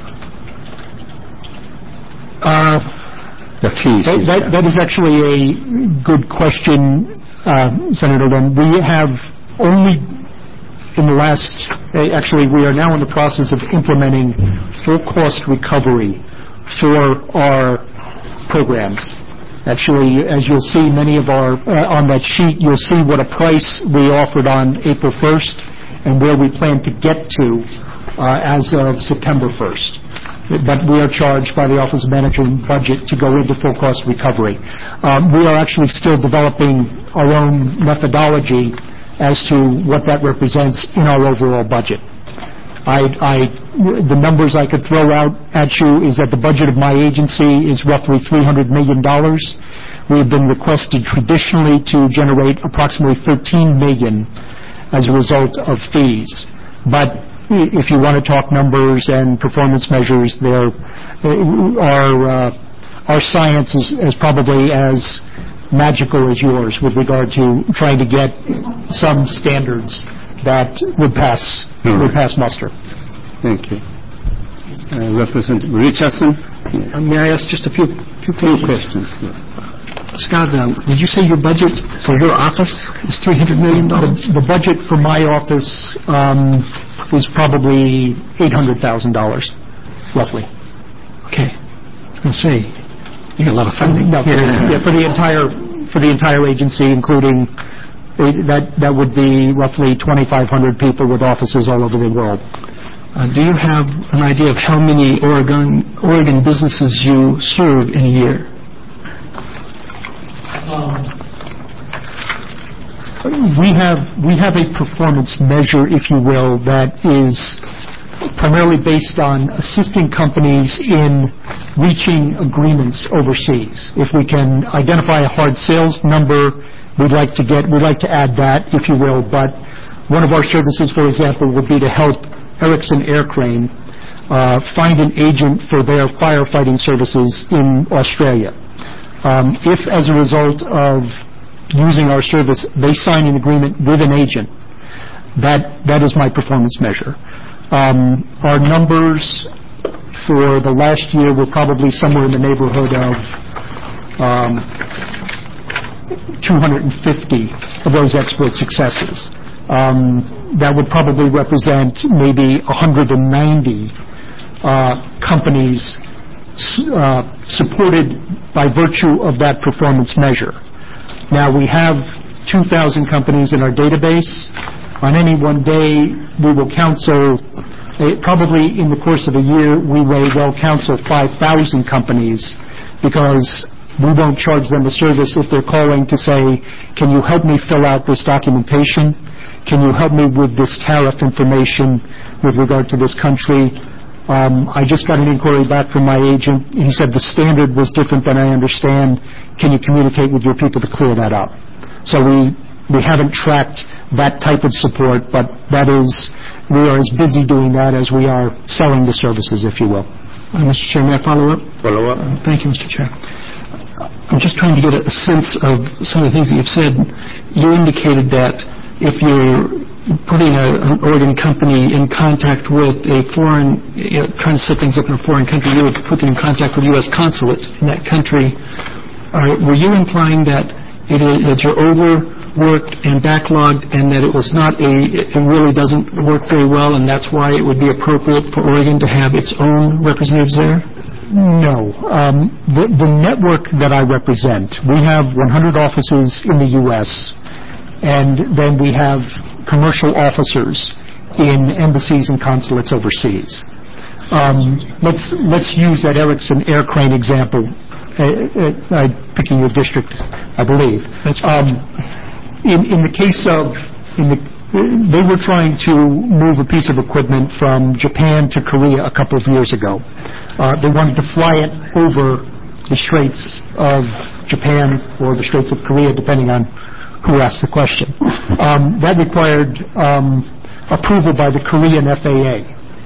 Uh, The fees. That, that, that is actually a good question, uh, Senator Lynn. We have only in the last, actually we are now in the process of implementing full cost recovery for our programs. Actually, as you'll see, many of our, uh, on that sheet, you'll see what a price we offered on April first and where we plan to get to uh, as of September first. But we are charged by the Office of Management and Budget to go into full cost recovery. Um, we are actually still developing our own methodology as to what that represents in our overall budget. I, I, the numbers I could throw out at you is that the budget of my agency is roughly three hundred million dollars. We have been requested traditionally to generate approximately thirteen million dollars as a result of fees. But if you want to talk numbers and performance measures, there our uh, our science is, is probably as magical as yours with regard to trying to get some standards that would pass mm. would pass muster. Thank you. Uh, Representative Richardson. Uh, may I ask just a few few questions? questions yes. Scott, uh, did you say your budget for your office is three hundred million dollars? The, the budget for my office um, is probably eight hundred thousand dollars, roughly. Okay. I was going to say, you got a lot of funding. No, for, yeah, for the entire for the entire agency, including uh, that that would be roughly twenty-five hundred people with offices all over the world. Uh, do you have an idea of how many Oregon Oregon businesses you serve in a year? Um, we have we have a performance measure, if you will, that is primarily based on assisting companies in reaching agreements overseas. If we can identify a hard sales number, we'd like to get we'd like to add that, if you will. But one of our services, for example, would be to help Erickson Air Crane uh, find an agent for their firefighting services in Australia. Um, if, as a result of using our service, they sign an agreement with an agent, that that is my performance measure. Um, our numbers for the last year were probably somewhere in the neighborhood of um, two hundred fifty of those export successes. Um, that would probably represent maybe one hundred ninety uh, companies uh, supported by virtue of that performance measure. Now, we have two thousand companies in our database. On any one day, we will counsel, uh, probably in the course of a year, we may well counsel five thousand companies, because we won't charge them a service if they're calling to say, can you help me fill out this documentation? Can you help me with this tariff information with regard to this country? Um, I just got an inquiry back from my agent. He said the standard was different than I understand. Can you communicate with your people to clear that up? So we we haven't tracked that type of support, but that is, we are as busy doing that as we are selling the services, if you will. Uh, Mister Chair, may I follow up? Follow up. Uh, thank you, Mister Chair. I'm just trying to get a sense of some of the things that you've said. You indicated that if you're putting a, an Oregon company in contact with a foreign, you know, trying to set things up in a foreign country, you would put them in contact with the U S consulate in that country. Uh, were you implying that it, is, that you're overworked and backlogged, and that it was not a, it really doesn't work very well, and that's why it would be appropriate for Oregon to have its own representatives there? No. Um, the, the network that I represent, we have one hundred offices in the U S, and then we have commercial officers in embassies and consulates overseas. Um, let's let's use that Erickson Air Crane example. Uh, uh, I'm picking your district, I believe. Um, in in the case of in the they were trying to move a piece of equipment from Japan to Korea a couple of years ago. Uh, they wanted to fly it over the Straits of Japan or the Straits of Korea, depending on who asked the question. Um, that required um, approval by the Korean F A A.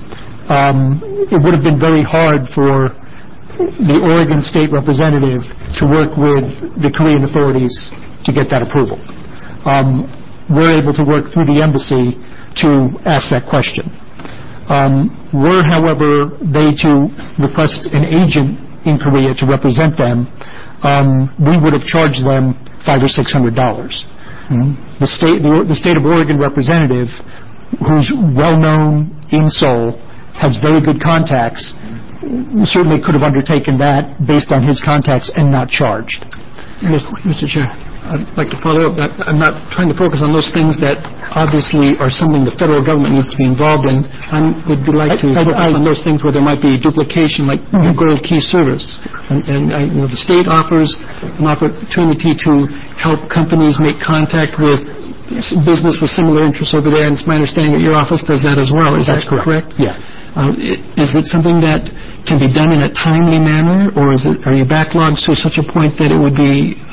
Um, it would have been very hard for the Oregon state representative to work with the Korean authorities to get that approval. Um, we're able to work through the embassy to ask that question. Um, were, however, they to request an agent in Korea to represent them, um, we would have charged them five or six hundred dollars. Mm-hmm. The state, the, the state of Oregon representative, who's well known in Seoul, has very good contacts, certainly could have undertaken that based on his contacts and not charged. Mister Chair, I'd like to follow up. I'm not trying to focus on those things that obviously are something the federal government needs to be involved in. I would like to I, I, focus I, on those things where there might be duplication, like mm-hmm. Gold Key service. And, and I, you know, the state offers an opportunity to help companies make contact with business with similar interests over there, and it's my understanding that your office does that as well. Is That's that correct? correct? Yeah. Uh, is it something that can be done in a timely manner, or is it, are you backlogged to such a point that it would be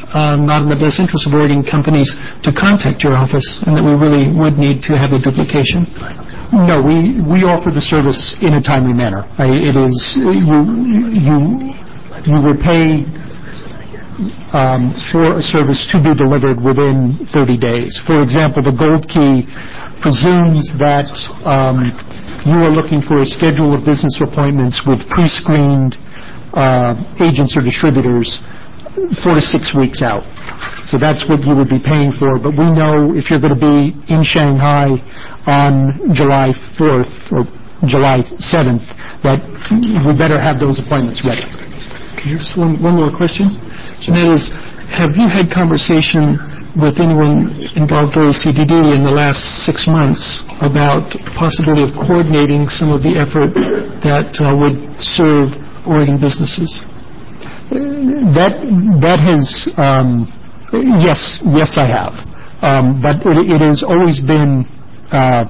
uh, not in the best interest of Oregon companies to contact your office, and that we really would need to have a duplication? No, we, we offer the service in a timely manner. I, it is, you, you, you would pay um, for a service to be delivered within thirty days. For example, the Gold Key presumes that um, you are looking for a schedule of business appointments with pre-screened uh, agents or distributors four to six weeks out. So that's what you would be paying for. But we know if you're going to be in Shanghai on July fourth or July seventh, that we better have those appointments ready. Okay, just one, one more question. And that is, have you had conversation with anyone involved with O E C D D in the last six months about possibility of coordinating some of the effort that uh, would serve Oregon businesses? That that has um, yes yes I have, um, but it, it has always been uh,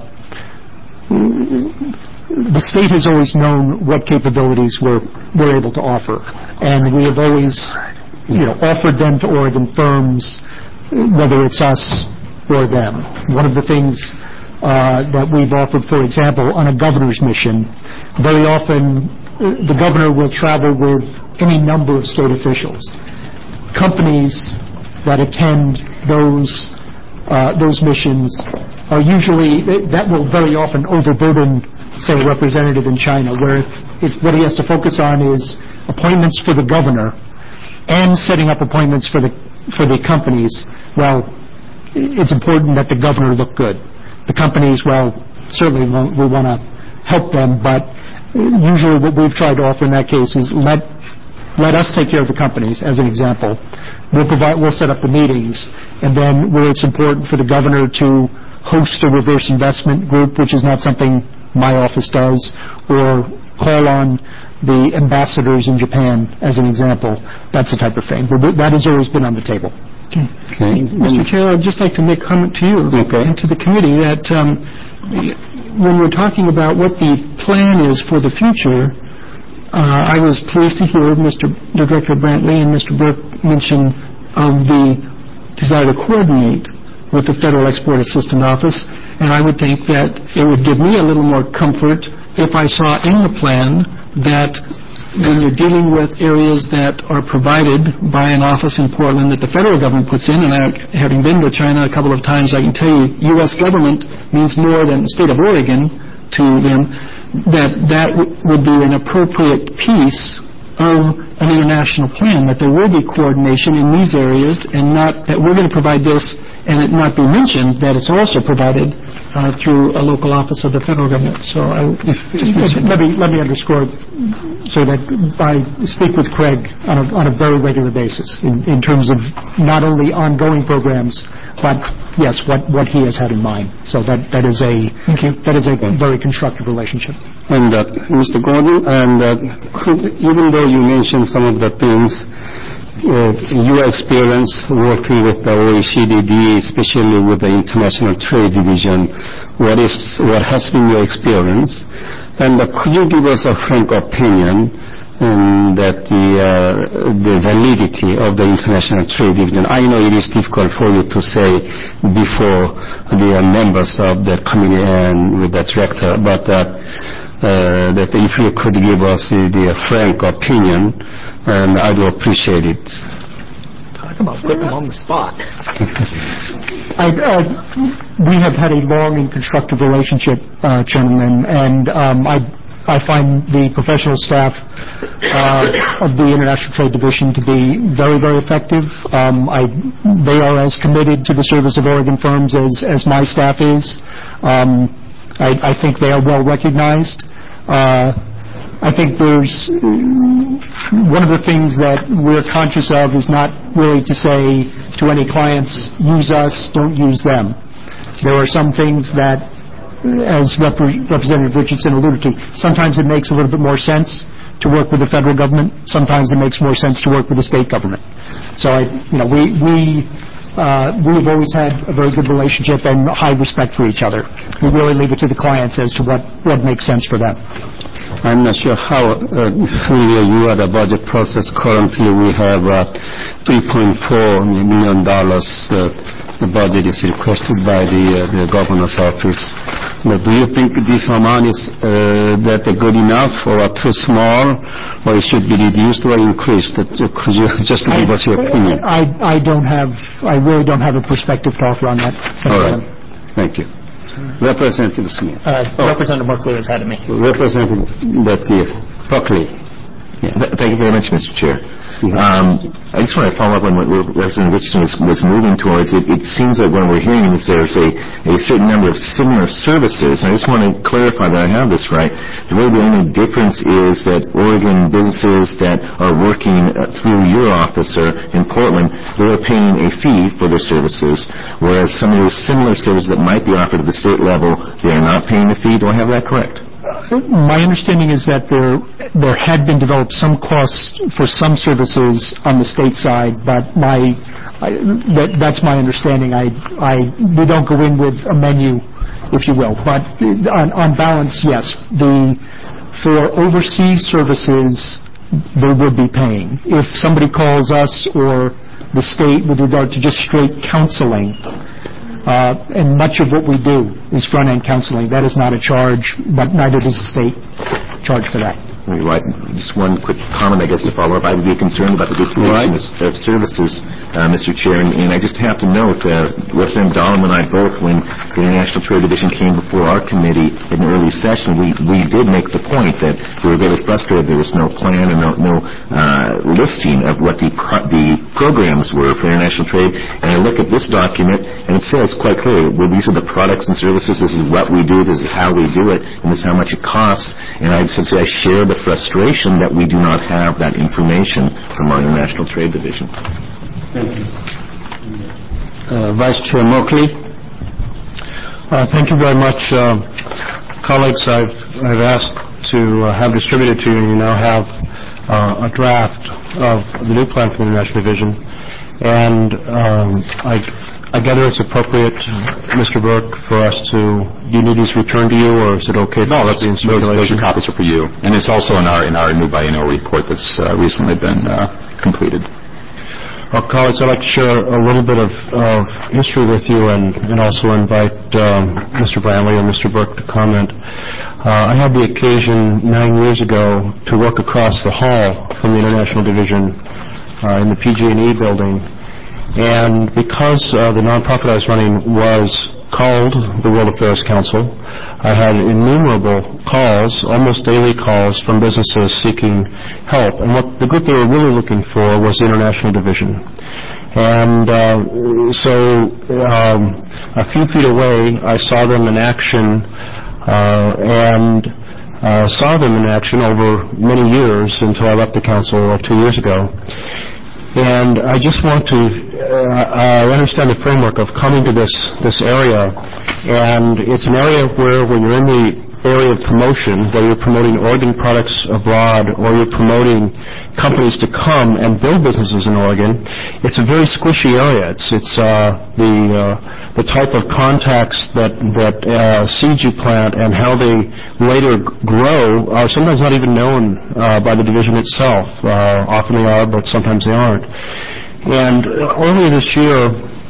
the state has always known what capabilities we're we're able to offer, and we have always you know offered them to Oregon firms, whether it's us or them. One of the things uh, that we've offered, for example, on a governor's mission, very often the governor will travel with any number of state officials. Companies that attend those uh, those missions are usually, that will very often overburden, say, a representative in China, where if, if what he has to focus on is appointments for the governor and setting up appointments for the for the companies, well, it's important that the governor look good. The companies, well, certainly we want to help them, but usually what we've tried to offer in that case is let let us take care of the companies, as an example. We'll provide, we'll set up the meetings, and then where it's important for the governor to host a reverse investment group, which is not something my office does, or call on the ambassadors in Japan, as an example. That's the type of thing. That has always been on the table. Okay. Okay. Mister Chair, I'd just like to make a comment to you okay. and to the committee that um, when we're talking about what the plan is for the future, uh, I was pleased to hear Mister Director Brantley and Mister Burke mention of the desire to coordinate with the Federal Export Assistance Office, and I would think that it would give me a little more comfort if I saw in the plan that when you're dealing with areas that are provided by an office in Portland that the federal government puts in, and I, having been to China a couple of times, I can tell you U S government means more than the state of Oregon to them, that that w- would be an appropriate piece of an international plan, that there will be coordination in these areas, and not that we're going to provide this and it not be mentioned that it's also provided uh, through a local office of the federal government. So I, if, just let me let me underscore so that I speak with Craig on a, on a very regular basis in, in terms of not only ongoing programs, but yes, what, what he has had in mind. So that, that is a that is a very constructive relationship. And uh, Mister Gordon, and uh, could, even though you mentioned some of the things. Uh, your experience working with the O E C D D, especially with the International Trade Division, what is what has been your experience? And uh, could you give us a frank opinion um, that the uh, the validity of the International Trade Division? I know it is difficult for you to say before the uh, members of that committee and with the director, but uh, uh, that if you could give us uh, the frank opinion, and I do appreciate it. Talk about putting them on the spot. I, uh, we have had a long and constructive relationship, uh, Chairman, and um, I, I find the professional staff uh, of the International Trade Division to be very, very effective. Um, I, they are as committed to the service of Oregon firms as, as my staff is. Um, I, I think they are well recognized. Uh, I think there's one of the things that we're conscious of is not really to say to any clients, use us, don't use them. There are some things that, as Rep- Representative Richardson alluded to, sometimes it makes a little bit more sense to work with the federal government. Sometimes it makes more sense to work with the state government. So, I, you know, we we uh, we've always had a very good relationship and high respect for each other. We really leave it to the clients as to what, what makes sense for them. I'm not sure how uh, familiar you are the budget process. Currently, we have uh, three point four million dollars. Uh, the budget is requested by the, uh, the governor's office. But do you think this amount is uh, that good enough or too small, or it should be reduced or increased? That, uh, could you just give I, us your opinion? I, I don't have, I really don't have a perspective to offer on that. All right. Thank you. Representative Smith. Uh, oh. Representative Buckley is ahead of me. Representative Buckley. Yeah. Th- thank you very much, Mister Chair. Um, I just want to follow up on what Representative Richardson was, was moving towards. It, it seems like when we're hearing this, there's a, a certain number of similar services. And I just want to clarify that I have this right. The really the only difference is that Oregon businesses that are working uh, through your office or in Portland, they're paying a fee for their services, whereas some of those similar services that might be offered at the state level, they are not paying a fee. Do I have that correct? My understanding is that there there had been developed some costs for some services on the state side, but my I, that, that's my understanding. I I we don't go in with a menu, if you will, but on, on balance, yes. The for overseas services, they would be paying. If somebody calls us or the state with regard to just straight counseling. Uh, and much of what we do is front-end counseling. That is not a charge, but neither does the state charge for that. Right. Just one quick comment, I guess, to follow up. I would be concerned about the duplication right. of services, uh, Mister Chair, and, and I just have to note, uh, Representative Dahlem and I both, when the International Trade Division came before our committee in an early session, we, we did make the point that we were very frustrated there was no plan and no, no uh, listing of what the pro- the programs were for international trade. And I look at this document, and it says quite clearly, well, these are the products and services, this is what we do, this is how we do it, and this is how much it costs. And I just say I share the frustration that we do not have that information from our International Trade Division. Thank you. Uh, Vice Chair Moakley. Uh, thank you very much. Uh, colleagues, I've, I've asked to uh, have distributed to you, and you now have uh, a draft of the new plan for the International Division. And um, I I gather it's appropriate, Mister Burke, for us to, do you need these returned to you, or is it okay no, for us to be in those, circulation? those copies are for you. And it's also in our in our new biennial report that's uh, recently been uh, completed. Well, colleagues, I'd like to share a little bit of, of history with you and, and also invite um, Mister Brantley and Mister Burke to comment. Uh, I had the occasion nine years ago to work across the hall from the International Division uh, in the P G and E building. And because uh, the nonprofit I was running was called the World Affairs Council, I had innumerable calls, almost daily calls, from businesses seeking help. And what the group they were really looking for was the International Division. And uh, so um, a few feet away, I saw them in action uh, and uh, saw them in action over many years until I left the council uh, two years ago. And I just want to uh, uh, understand the framework of coming to this this area. And it's an area where when you're in the area of promotion, whether you're promoting Oregon products abroad or you're promoting companies to come and build businesses in Oregon, it's a very squishy area. It's it's uh, the uh, the type of contacts that that uh, seeds you plant and how they later grow are sometimes not even known uh, by the division itself. Uh, often they are, but sometimes they aren't. And uh, earlier this year,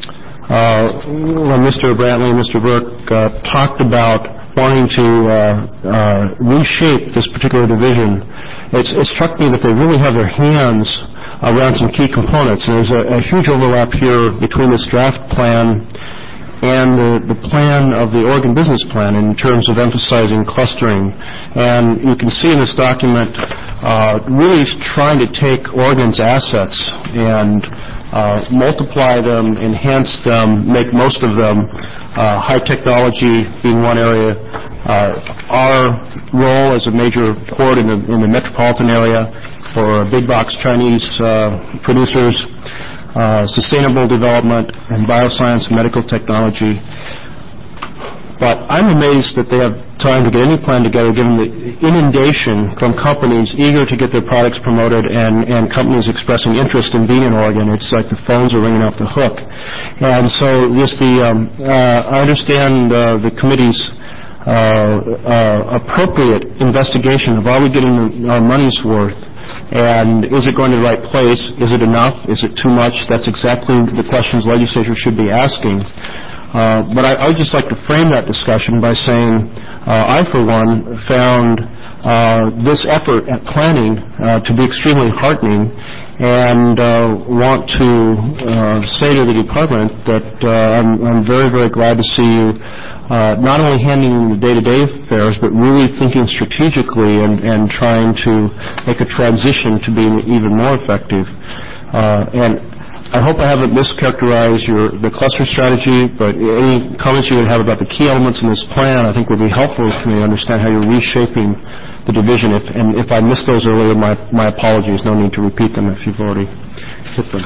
uh, when Mister Brantley and Mister Burke uh, talked about wanting to uh, uh, reshape this particular division, it's, it struck me that they really have their hands around some key components. And there's a, a huge overlap here between this draft plan and the, the plan of the Oregon Business Plan in terms of emphasizing clustering. And you can see in this document uh, really trying to take Oregon's assets and uh, multiply them, enhance them, make most of them. Uh, high technology being one area. Uh, our role as a major port in the, in the metropolitan area for big box Chinese uh, producers, uh, sustainable development, and bioscience and medical technology. But I'm amazed that they have time to get any plan together given the inundation from companies eager to get their products promoted and, and companies expressing interest in being in Oregon. It's like the phones are ringing off the hook. And so just the, um, uh, I understand uh, the committee's uh, appropriate investigation of are we getting our money's worth, and is it going to the right place? Is it enough? Is it too much? That's exactly the questions legislatures should be asking. Uh, but I, I would just like to frame that discussion by saying uh, I, for one, found uh, this effort at planning uh, to be extremely heartening, and uh, want to uh, say to the department that uh, I'm, I'm very, very glad to see you uh, not only handling the day-to-day affairs, but really thinking strategically and, and trying to make a transition to being even more effective. Uh, and I hope I haven't mischaracterized your the cluster strategy, but any comments you would have about the key elements in this plan I think would be helpful to me to understand how you're reshaping the division. If, and if I missed those earlier, my, my apologies. No need to repeat them if you've already hit them.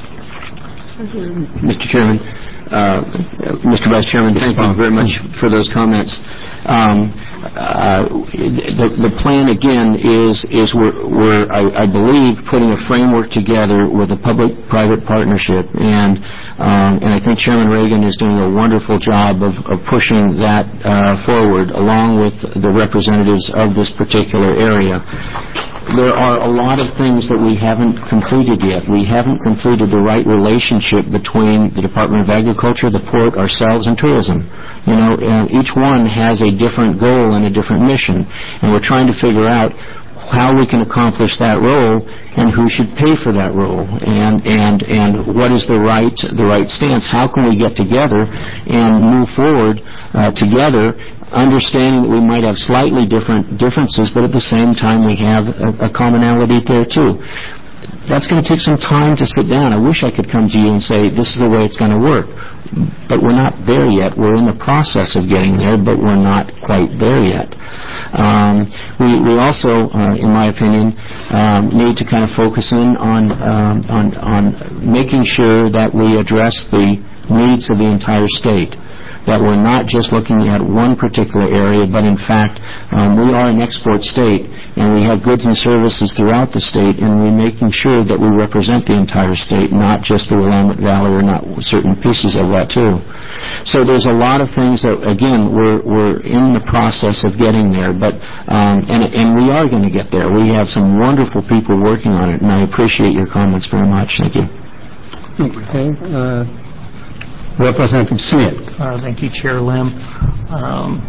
Mister Chairman, uh, Mister Vice Chairman, thank you very much for those comments. Um, uh, the, the plan, again, is is we're, we're I, I believe, putting a framework together with a public-private partnership, and um, and I think Chairman Reagan is doing a wonderful job of, of pushing that uh, forward, along with the representatives of this particular area. There are a lot of things that we haven't completed yet. We haven't completed the right relationship between the Department of Agriculture, the port, ourselves, and tourism. You know, and each one has a different goal and a different mission, and we're trying to figure out how we can accomplish that role and who should pay for that role, and and and what is the right the right stance. How can we get together and move forward uh, together, understanding that we might have slightly different differences, but at the same time we have a, a commonality there too. That's going to take some time to sit down. I wish I could come to you and say, this is the way it's going to work. But we're not there yet. We're in the process of getting there, but we're not quite there yet. Um, we, we also, uh, in my opinion, um, need to kind of focus in on, um, on, on making sure that we address the needs of the entire state, that we're not just looking at one particular area, but in fact, um, we are an export state, and we have goods and services throughout the state, and we're making sure that we represent the entire state, not just the Willamette Valley or not certain pieces of that too. So there's a lot of things that, again, we're we're in the process of getting there, but um, and and we are going to get there. We have some wonderful people working on it, and I appreciate your comments very much. Thank you. Okay. Uh, Representative Smith. Uh, thank you, Chair Lim. Um,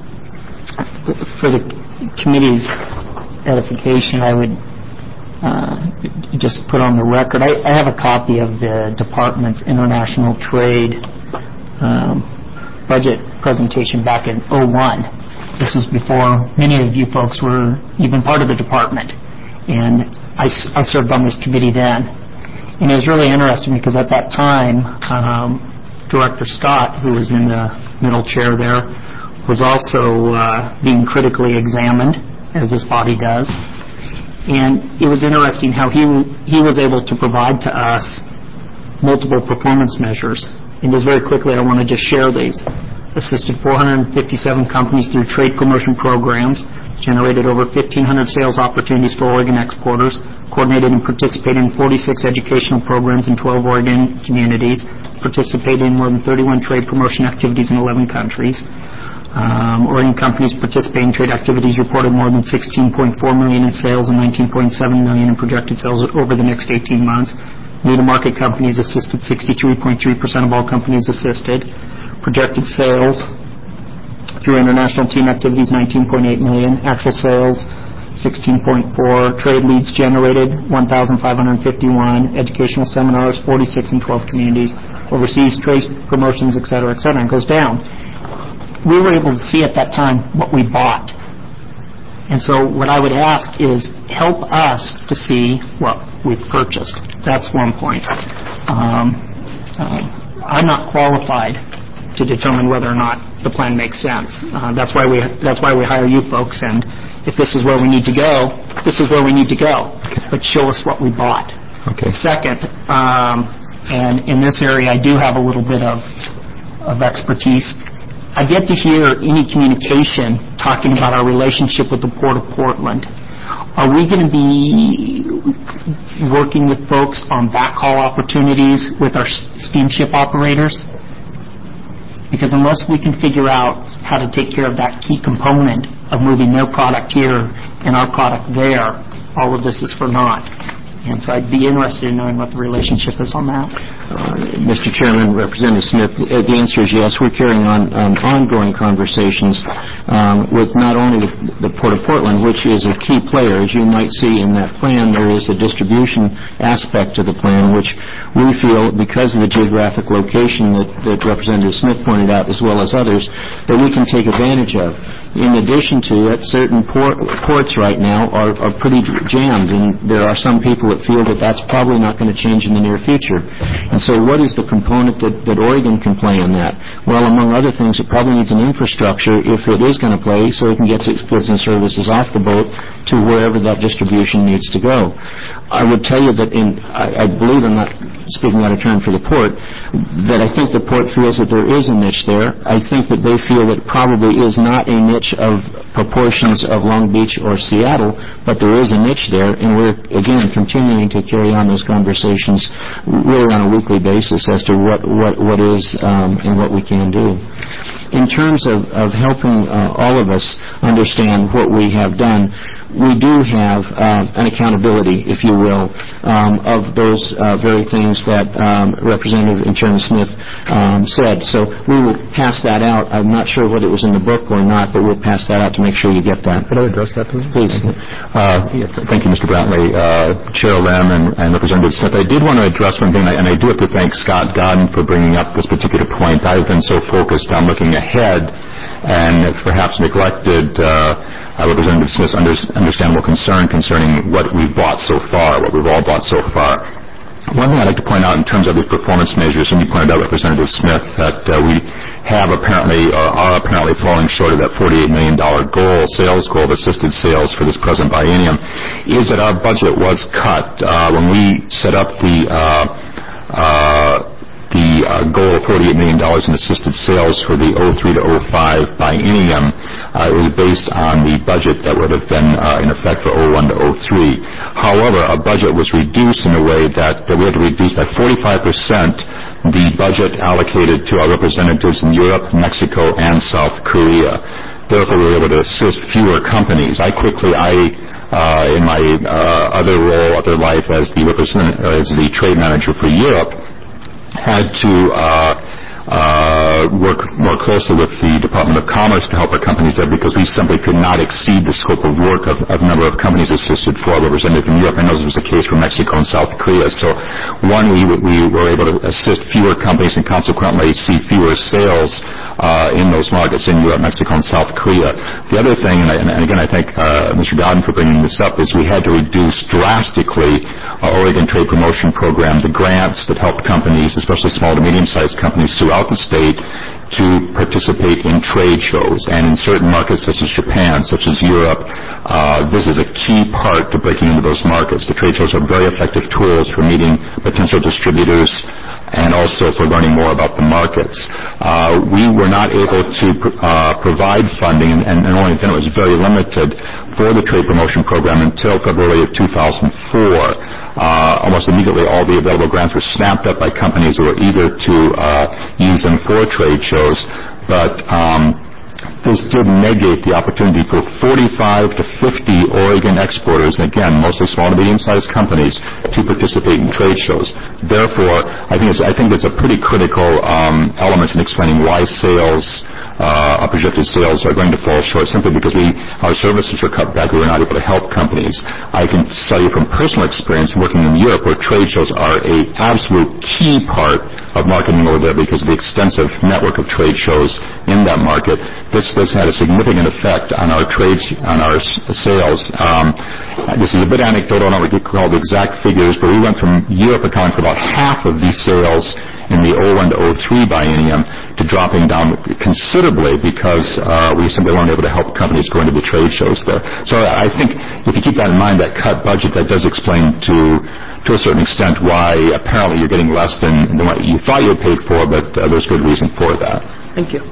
for the committee's edification, I would uh, just put on the record, I, I have a copy of the Department's International Trade um, budget presentation back in oh one. This was before many of you folks were even part of the department. And I, I served on this committee then. And it was really interesting because at that time, um, Director Scott, who was in the middle chair there, was also uh, being critically examined, as this body does. And it was interesting how he he was able to provide to us multiple performance measures. And just very quickly, I want to just share these. Assisted four hundred fifty-seven companies through trade promotion programs, generated over fifteen hundred sales opportunities for Oregon exporters, coordinated and participated in forty-six educational programs in twelve Oregon communities, participated in more than thirty-one trade promotion activities in eleven countries. Um, Oregon companies participating in trade activities reported more than sixteen point four million dollars in sales and nineteen point seven million dollars in projected sales over the next eighteen months. New-to-market companies assisted sixty-three point three percent of all companies assisted. Projected sales through international team activities, nineteen point eight million dollars. Actual sales, sixteen point four. Trade leads generated, one thousand five hundred fifty-one. Educational seminars, forty-six in twelve communities. Overseas trade promotions, et cetera, et cetera. And it goes down. We were able to see at that time what we bought. And so what I would ask is help us to see what we've purchased. That's one point. Um, uh, I'm not qualified to determine whether or not the plan makes sense. Uh, that's why we that's why we hire you folks. And if this is where we need to go, this is where we need to go. Okay. But show us what we bought. Okay. Second, um, and in this area, I do have a little bit of of expertise. I get to hear any communication talking about our relationship with the Port of Portland. Are we going to be working with folks on backhaul opportunities with our steamship operators? because unless we can figure out how to take care of that key component of moving their product here and our product there, all of this is for naught. And so I'd be interested in knowing what the relationship is on that. Uh, Mister Chairman, Representative Smith, uh, the answer is yes. We're carrying on um, ongoing conversations um, with not only the, the Port of Portland, which is a key player. As you might see in that plan, there is a distribution aspect to the plan, which we feel, because of the geographic location that, that Representative Smith pointed out, as well as others, that we can take advantage of. In addition to it, certain port, ports right now are, are pretty jammed, and there are some people that feel that that's probably not going to change in the near future. And so what is the component that, that Oregon can play in that? Well, among other things, it probably needs an infrastructure, if it is going to play, so it can get its goods and services off the boat to wherever that distribution needs to go. I would tell you that in, I, I believe, I'm not speaking out of turn for the port, that I think the port feels that there is a niche there. I think that they feel that probably is not a niche of proportions of Long Beach or Seattle, but there is a niche there, and we're, again, continuing to carry on those conversations really on a weekly basis as to what, what, what is um, and what we can do. In terms of, of helping uh, all of us understand what we have done, we do have uh, an accountability, if you will, um, of those uh, very things that um, Representative and Chairman Smith um, said. So we will pass that out. I'm not sure whether it was in the book or not, but we'll pass that out to make sure you get that. Could I address that, please? Please. Uh, yeah, thank you, Mister Brantley. Uh, Chair Lem and, and Representative Smith, I did want to address one thing, and I do have to thank Scott Godden for bringing up this particular point. I've been so focused on looking ahead and perhaps neglected uh, Uh, Representative Smith's under, understandable concern concerning what we've bought so far, what we've all bought so far. One thing I'd like to point out in terms of these performance measures, and you pointed out, Representative Smith, that uh, we have apparently, or are apparently falling short of that forty-eight million dollars goal, sales goal of assisted sales for this present biennium, is that our budget was cut. Uh, when we set up the uh, uh, the uh, goal of forty-eight million dollars in assisted sales for the oh three to oh five biennium, uh, it was based on the budget that would have been uh, in effect for oh one to oh three. However, our budget was reduced in a way that, that we had to reduce by forty-five percent the budget allocated to our representatives in Europe, Mexico, and South Korea. Therefore, we were able to assist fewer companies. I quickly, I uh, in my uh, other role, other life as the represent, uh, as the trade manager for Europe, had to uh, uh, work more closely with the Department of Commerce to help our companies there, because we simply could not exceed the scope of work of, of number of companies assisted for represented in Europe. I know this was the case for Mexico and South Korea. So, one, we, we were able to assist fewer companies and consequently see fewer sales uh, in those markets in Europe, Mexico, and South Korea. The other thing, and, I, and again I thank uh, Mister Godden for bringing this up, is we had to reduce drastically our Oregon Trade Promotion Program, the grants that helped companies, especially small to medium-sized companies throughout the state, to participate in trade shows. And in certain markets such as Japan, such as Europe, uh, this is a key part to breaking into those markets. The trade shows are very effective tools for meeting potential distributors and also for learning more about the markets. Uh, we were not able to pr- uh, provide funding, and, and only then it was very limited, for the trade promotion program until February of two thousand four. Uh, almost immediately, all the available grants were snapped up by companies who were eager to uh, use them for trade shows. But um, this did negate the opportunity for forty-five to fifty Oregon exporters, and again, mostly small to medium-sized companies, to participate in trade shows. Therefore, I think it's, I think it's a pretty critical um, element in explaining why sales, uh, our projected sales are going to fall short, simply because we, our services were cut back. We were not able to help companies. I can tell you from personal experience working in Europe, where trade shows are a absolute key part of marketing over there because of the extensive network of trade shows in that market. This this had a significant effect on our trades, on our s- sales. Um, this is a bit anecdotal. I don't recall the exact figures, but we went from Europe accounting for about half of these sales in the oh one to oh three biennium to dropping down considerably because uh, we simply weren't able to help companies go into the trade shows there. So I think if you keep that in mind, that cut budget, that does explain to to a certain extent why apparently you're getting less than, than what you thought you had paid for, but uh, there's good reason for that. Thank you.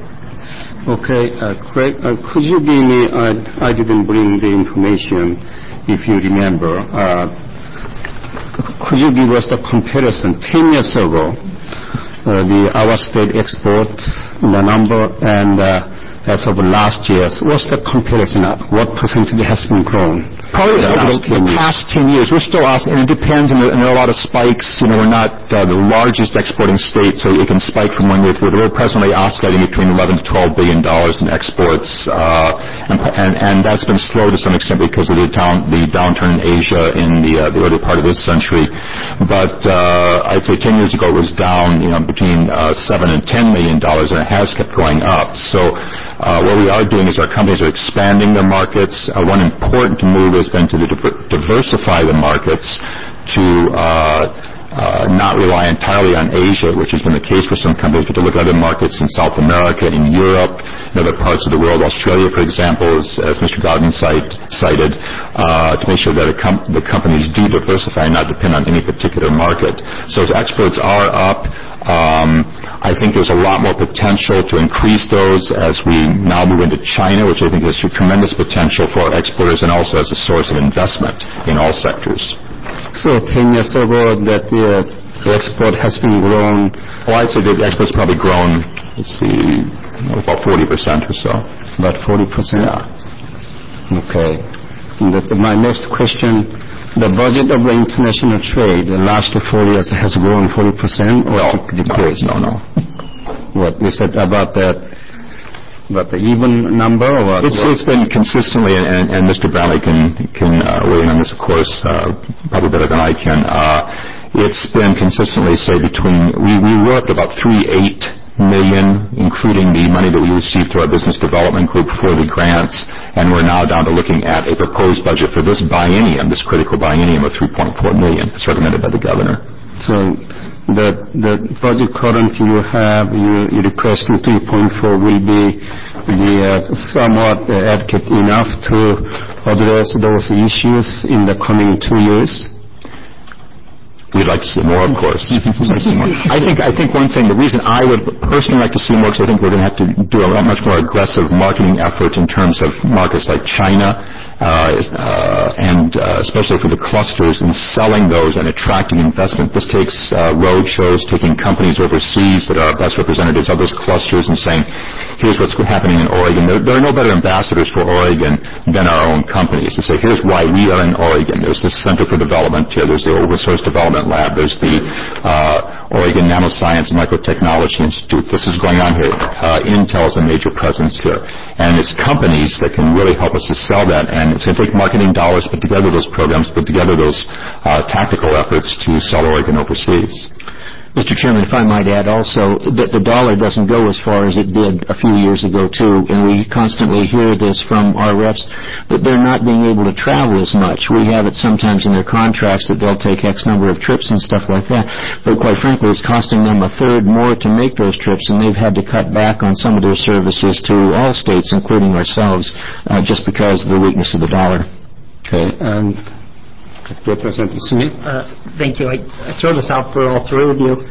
Okay, uh, Craig, uh, could you give me, uh, I didn't bring the information, if you remember, uh, could you give us the comparison ten years ago, uh, the our state export, the number, and uh, as of last year, what's the comparison? What percentage has been grown? Probably over the, the past ten years. We're still asking, and it depends, and there, and there are a lot of spikes. You know, we're not uh, the largest exporting state, so it can spike from one year to another. We're presently oscillating between eleven to twelve billion dollars in exports, uh, and, and, and that's been slow to some extent because of the, down, the downturn in Asia in the, uh, the early part of this century. But uh, I'd say ten years ago it was down, you know, between uh, seven and ten million dollars, and it has kept going up. So uh, what we are doing is our companies are expanding their markets. Uh, one important move has been to diversify the markets, to uh, uh, not rely entirely on Asia, which has been the case for some companies, but to look at other markets in South America, in Europe, in other parts of the world. Australia, for example, as, as Mister Godwin cite, cited, uh, to make sure that com- the companies do diversify and not depend on any particular market. So as exports are up, Um, I think there's a lot more potential to increase those as we now move into China, which I think has tremendous potential for our exporters and also as a source of investment in all sectors. So ten years ago that uh, the export has been grown? Well, I'd say that the export's probably grown, let's see, about forty percent or so. About forty percent? Yeah. Okay. The, my next question, the budget of the international trade the last four years has grown forty percent or no, decreased? No, no. What is it about that? About the even number or what? It's it's been consistently, and, and Mister Brownlee can can uh, weigh in on this, of course, uh, probably better than I can. Uh, it's been consistently, say, between we we were up to about three eight million, including the money that we received through our business development group for the grants, and we're now down to looking at a proposed budget for this biennium, this critical biennium of three point four million, as recommended by the governor. So the the budget currently you have, you, you requesting three point four will be the uh, somewhat uh, adequate enough to address those issues in the coming two years? We'd like to see more, of course. I think I think one thing, the reason I would personally like to see more, because I think we're going to have to do a much more aggressive marketing effort in terms of markets like China, uh, uh, and uh, especially for the clusters, and selling those and attracting investment. This takes uh, road shows, taking companies overseas that are best representatives of those clusters and saying, here's what's happening in Oregon. There, there are no better ambassadors for Oregon than our own companies. To say, here's why we are in Oregon. There's this Center for Development here. There's the Open Source Development Lab. There's the uh, Oregon Nanoscience and Microtechnology Institute. This is going on here. Uh, Intel is a major presence here. And it's companies that can really help us to sell that. And it's going to take marketing dollars, put together those programs, put together those uh, tactical efforts to sell Oregon overseas. Mister Chairman, if I might add also that the dollar doesn't go as far as it did a few years ago, too, and we constantly hear this from our reps that they're not being able to travel as much. We have it sometimes in their contracts that they'll take X number of trips and stuff like that, but quite frankly, it's costing them a third more to make those trips, and they've had to cut back on some of their services to all states, including ourselves, uh, just because of the weakness of the dollar. Okay, and Representative Smith. Uh, thank you. I, I throw this out for all three of you.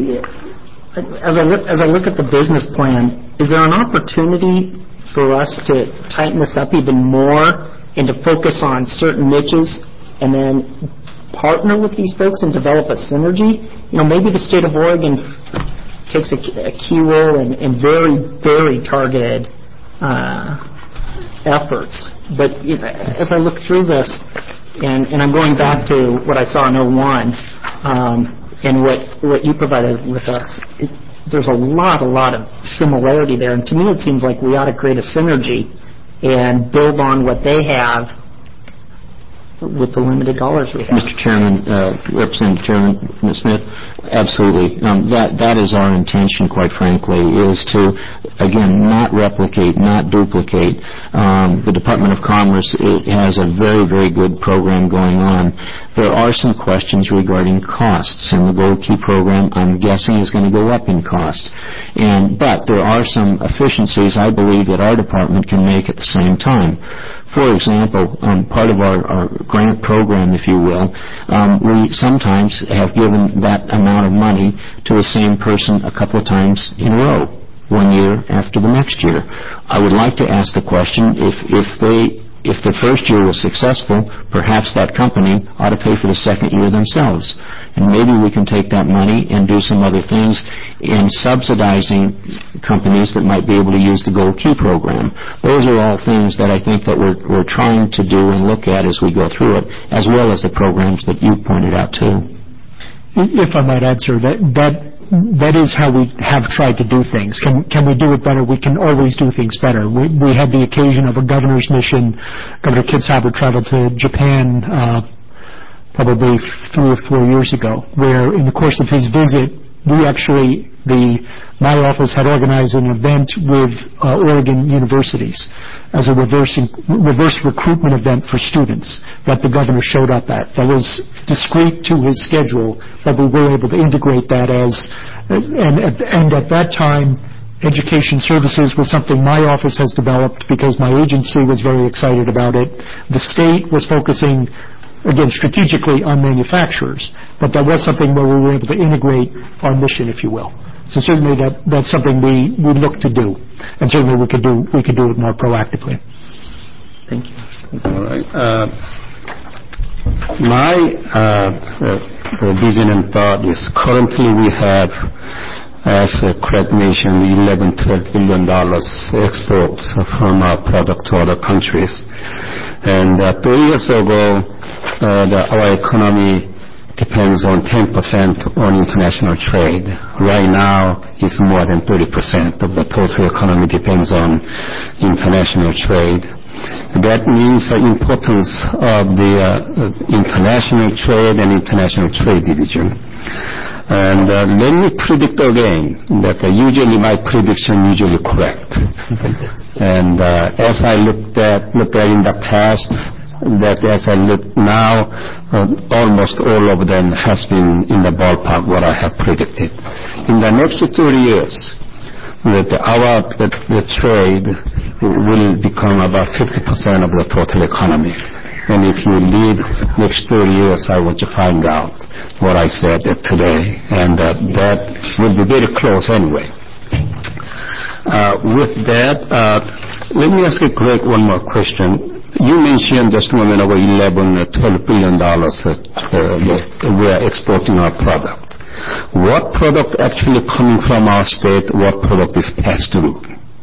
As I look, as I look at the business plan, is there an opportunity for us to tighten this up even more and to focus on certain niches and then partner with these folks and develop a synergy? You know, maybe the state of Oregon takes a, a key role in, in very, very targeted uh, efforts. But you know, as I look through this, And, and I'm going back to what I saw in oh one um, and what, what you provided with us. It, there's a lot, a lot of similarity there. And to me, it seems like we ought to create a synergy and build on what they have with the limited dollars we have. Mister Chairman, uh, Representative Chairman Smith, absolutely. Um, that that is our intention, quite frankly, is to, again, not replicate, not duplicate. Um, the Department of Commerce it has a very, very good program going on. There are some questions regarding costs, and the Gold Key program, I'm guessing, is going to go up in cost. And but there are some efficiencies, I believe, that our department can make at the same time. For example, um, part of our, our grant program, if you will, um, we sometimes have given that amount of money to the same person a couple of times in a row, one year after the next year. I would like to ask the question, if, if they if the first year was successful, perhaps that company ought to pay for the second year themselves. And maybe we can take that money and do some other things in subsidizing companies that might be able to use the Gold Key program. Those are all things that I think that we're, we're trying to do and look at as we go through it, as well as the programs that you pointed out, too. If I might add, sir, that, that That is how we have tried to do things. Can, can we do it better? We can always do things better. We, we had the occasion of a governor's mission. Governor Kitzhaber traveled to Japan uh, probably three or four years ago, where in the course of his visit, we actually, the my office had organized an event with uh, Oregon universities as a reverse, reverse recruitment event for students that the governor showed up at. That was discrete to his schedule, but we were able to integrate that as, and, and at that time, education services was something my office has developed because my agency was very excited about it. The state was focusing, again, strategically on manufacturers, but that was something where we were able to integrate our mission, if you will. So certainly that, that's something we, we look to do, and certainly we could do we could do it more proactively. Thank you. All right. Uh, my uh, uh, vision and thought is currently we have, as uh, Craig mentioned, eleven, twelve billion dollars exports from our product to other countries, and uh, two years ago, uh, the, our economy depends on ten percent on international trade. Right now, it's more than thirty percent of the total economy depends on international trade. That means the importance of the uh, international trade and international trade division. And uh, let me predict again that uh, usually my prediction usually correct. And uh, as I looked at, looked at in the past, that as I look now, uh, almost all of them has been in the ballpark what I have predicted. In the next thirty years, that our the, the trade will become about fifty percent of the total economy. And if you leave next thirty years, I want to find out what I said today, and uh, that will be very close anyway. Uh, with that, uh, let me ask Greg one more question. You mentioned just a moment ago eleven, twelve billion dollars uh, uh, we are exporting our product. What product actually coming from our state? What product is passed through?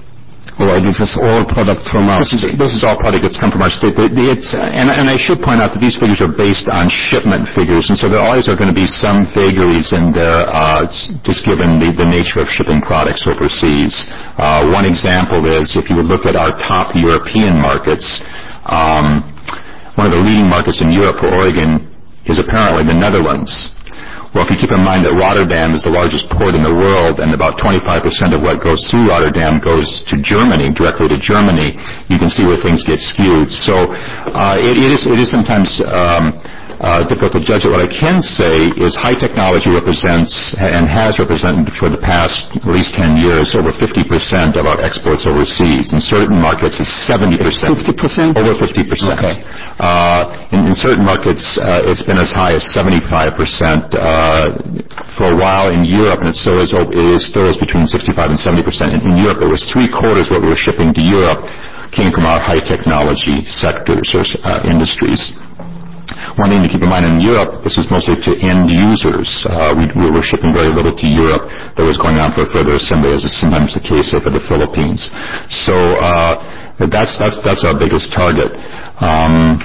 Or this is all product from our this state? Is, this is all product that's come from our state. It's, and, and I should point out that these figures are based on shipment figures, and so there always are going to be some vagaries in there, uh, just given the, the nature of shipping products overseas. Uh, one example is if you would look at our top European markets, Um, one of the leading markets in Europe for Oregon is apparently the Netherlands. Well, if you keep in mind that Rotterdam is the largest port in the world and about twenty-five percent of what goes through Rotterdam goes to Germany, directly to Germany, you can see where things get skewed. So uh, it, it, is, it is sometimes um, uh, difficult to judge it. What I can say is high technology represents and has represented for the past at least ten years over fifty percent of our exports overseas. In certain markets, it's seventy percent. fifty percent? Over fifty percent. Okay. Uh, in, in certain markets, uh, it's been as high as seventy-five percent. Uh, for a while in Europe, and it still is, it is still is between sixty-five and seventy percent. In, in Europe, it was three quarters what we were shipping to Europe came from our high technology sectors or uh, industries. One thing to keep in mind in Europe, this is mostly to end users. Uh, we, we were shipping very little to Europe that was going on for further assembly, as is sometimes the case for the Philippines. So uh, that's that's that's our biggest target. Um,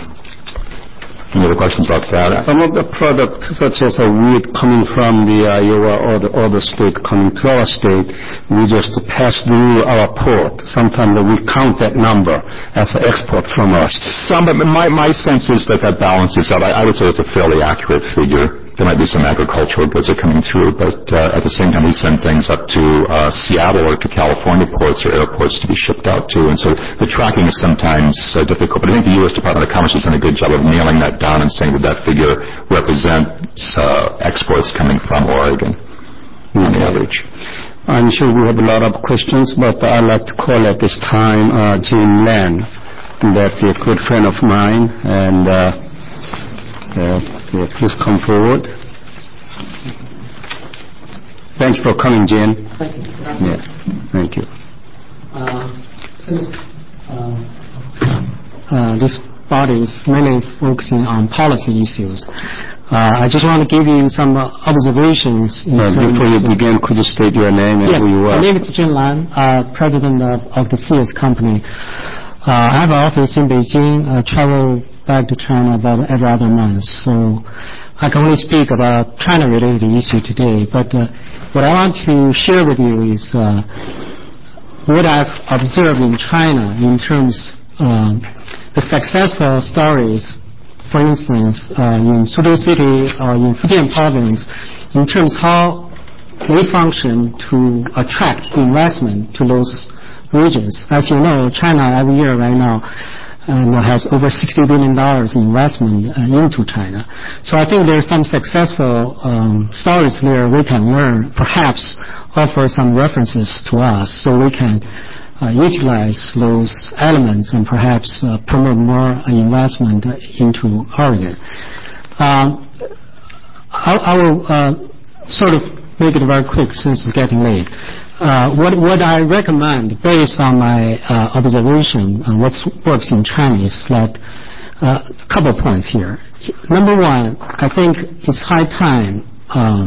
Any other questions about that? Some of the products, such as a wheat coming from the uh, Iowa or the other state coming to our state, we just pass through our port. Sometimes we count that number as an export from us. Some, but my, my sense is that that balances out. I, I would say it's a fairly accurate figure. There might be some agricultural goods that are coming through, but uh, at the same time we send things up to uh, Seattle or to California ports or airports to be shipped out to, and so the tracking is sometimes uh, difficult. But I think the U S Department of Commerce has done a good job of nailing that down and saying that that figure represents uh, exports coming from Oregon on average. I'm sure we have a lot of questions, but I'd like to call at this time uh, Jim Land, that's a good friend of mine, and uh, uh, yeah, please come forward. Thank you for coming, Jim. Thank you. Yeah, thank you. Uh, since, uh, uh, this body is mainly focusing on policy issues. Uh, I just want to give you some uh, observations. Uh, before you begin, could you state your name and yes, who you are? My name is Jin Lan, uh, president of, of the C S company. Uh, I have an office in Beijing. I travel back to China about every other month. So I can only speak about China-related issue today. But uh, what I want to share with you is uh, what I've observed in China in terms uh, the successful stories, for instance, uh, in Suzhou City or in Fujian province, in terms how they function to attract investment to those regions. As you know, China every year right now uh, has over sixty billion dollars in investment uh, into China. So I think there's some successful um, stories there we can learn, perhaps offer some references to us so we can Uh, utilize those elements and perhaps uh, promote more uh, investment uh, into Oregon. Um, I, I will uh, sort of make it very quick since it's getting late. Uh, what, what I recommend based on my uh, observation on what works in China is that uh, a couple of points here. Number one, I think it's high time um,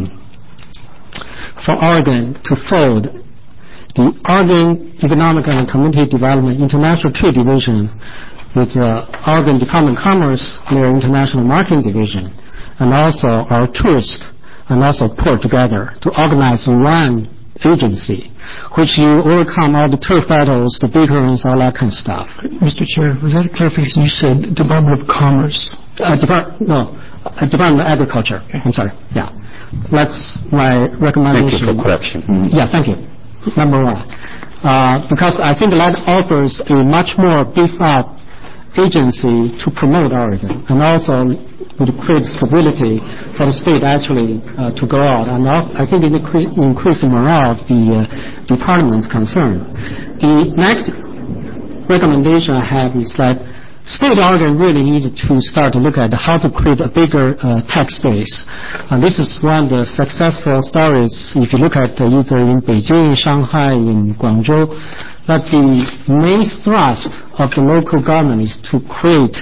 for Oregon to fold the Oregon Economic and Community Development International Trade Division with the Oregon Department of Commerce, their International Marketing Division, and also our tourist and also port together to organize one agency, which you overcome all the turf battles, the bickering, all that kind of stuff. Mister Chair, was that a clarification? You said Department of Commerce. Uh, Depart- no, uh, Department of Agriculture. Okay. I'm sorry. Yeah. That's my recommendation. Thank you for correction. Mm-hmm. Yeah, thank you. Number one. Uh, because I think that offers a much more beef-up agency to promote Oregon and also would create stability for the state actually uh, to go out. And also, I think it incre- increase the morale of the uh, departments concerned. The next recommendation I have is that State Oregon really needed to start to look at how to create a bigger uh, tax base. And this is one of the successful stories, if you look at uh, either in Beijing, Shanghai, in Guangzhou, that the main thrust of the local government is to create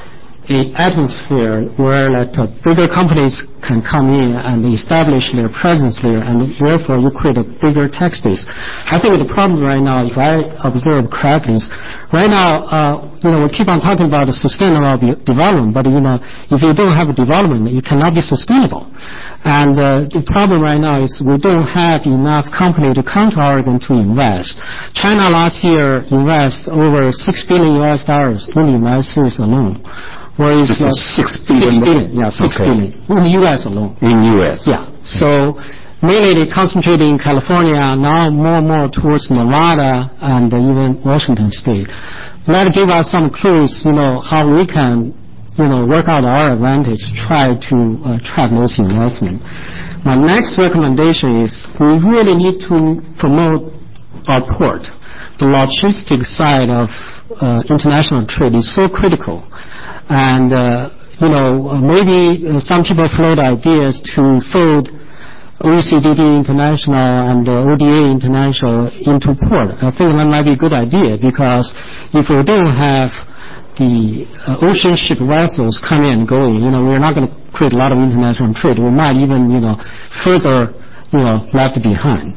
an atmosphere where that, uh, bigger companies can come in and establish their presence there, and therefore you create a bigger tax base. I think the problem right now, if I observe correctly, is right now, uh, you know, we keep on talking about the sustainable development, but you know, if you don't have a development, it cannot be sustainable. And uh, the problem right now is we don't have enough company to come to Oregon to invest. China last year invested over six billion U S dollars in the United States alone. Whereas this uh, is six billion. Six billion, yeah, six okay. billion in the U S alone. In U S. Yeah. So mainly they concentrated in California, now more and more towards Nevada and uh, even Washington State. That give us some clues, you know, how we can, you know, work out our advantage, try to uh, attract those investment. My next recommendation is we really need to promote our port. The logistics side of uh, international trade is so critical. And, uh, you know, maybe uh, some people float ideas to fold O E C D D International and uh, O D A International into port. I think that might be a good idea because if we don't have the uh, ocean ship vessels coming and going, you know, we're not going to create a lot of international trade. We might even, you know, further, you know, left behind.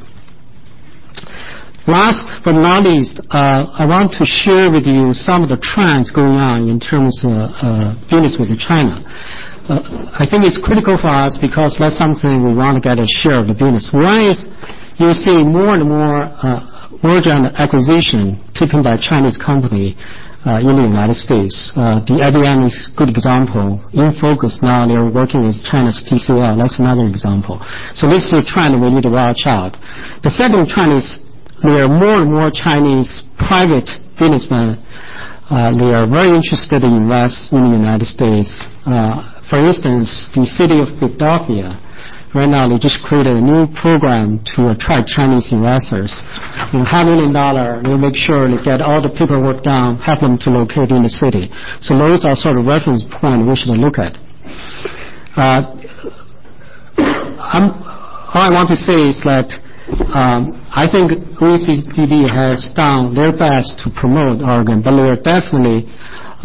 Last but not least, uh, I want to share with you some of the trends going on in terms of uh, business with China. Uh, I think it's critical for us because that's something we want to get a share of the business. One is you see more and more uh, merger and acquisition taken by Chinese company uh, in the United States. Uh, the I B M is a good example. In Focus now they're working with China's T C L. That's another example. So this is a trend we need to watch out. The second trend is there are more and more Chinese private businessmen. Uh, they are very interested in invest in the United States. Uh, for instance, the city of Philadelphia, right now they just created a new program to attract Chinese investors. In half a million dollar, they'll make sure they get all the paperwork down, help them to locate in the city. So those are sort of reference points we should look at. Uh, I'm, all I want to say is that Um, I think O E C D has done their best to promote Oregon, but they are definitely uh,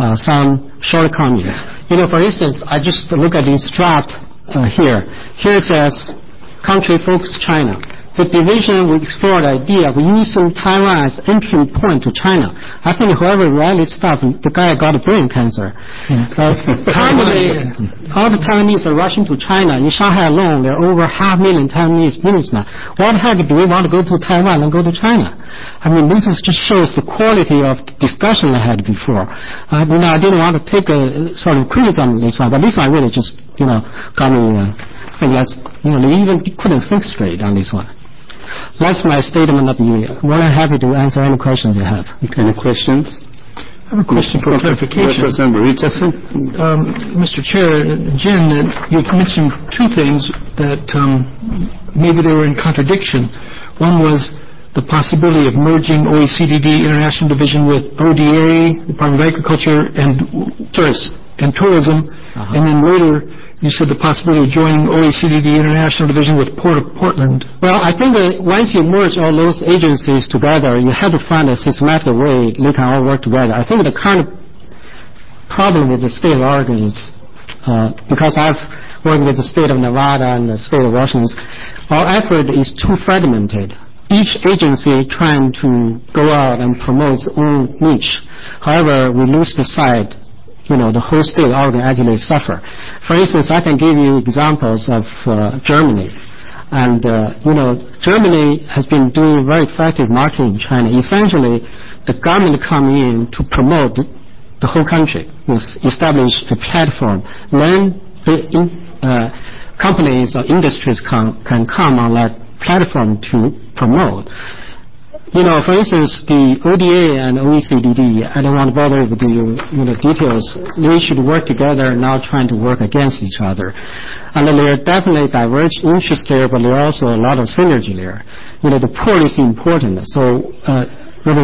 uh, some shortcomings. You know, for instance, I just look at this draft uh, here. Here it says, country focus China. The division will explore the idea of using Taiwan as entry point to China. I think whoever read this stuff, the guy got brain cancer. Mm. Uh, probably all the Taiwanese are rushing to China. In Shanghai alone, there are over half a million Taiwanese businessmen. What the heck do we want to go to Taiwan and go to China? I mean, this is just shows the quality of discussion I had before. Uh, you know, I didn't want to take a sort of criticism on this one, but this one really just, you know, got me uh, thinking that's, you know, they even couldn't think straight on this one. That's my statement of view. More than happy to answer any questions you have. Any questions? I have a question for clarification. Representative Richardson. Um, Mister Chair, Jen, uh, you've mentioned two things that um, maybe they were in contradiction. One was the possibility of merging O E C D D International Division with O D A, Department of Agriculture, and Tourist and Tourism, uh-huh. and then later you said the possibility of joining O E C D D International Division with Port of Portland. Well, I think that once you merge all those agencies together, you have to find a systematic way they can all work together. I think the kind of problem with the state of Oregon is, uh, because I've worked with the state of Nevada and the state of Washington, our effort is too fragmented. Each agency trying to go out and promote its own niche. However, we lose the sight. You know, the whole state of Oregon actually suffer. For instance, I can give you examples of uh, Germany. And, uh, you know, Germany has been doing very effective marketing in China. Essentially, the government come in to promote the, the whole country, you know, establish a platform. Then the in, uh, companies or industries can, can come on that platform to promote. You know, for instance, the O D A and O E C D D, I don't want to bother with the you know, details. They should work together, not trying to work against each other. And there are definitely divergent interests there, but there are also a lot of synergy there. You know, the port is important. So, uh,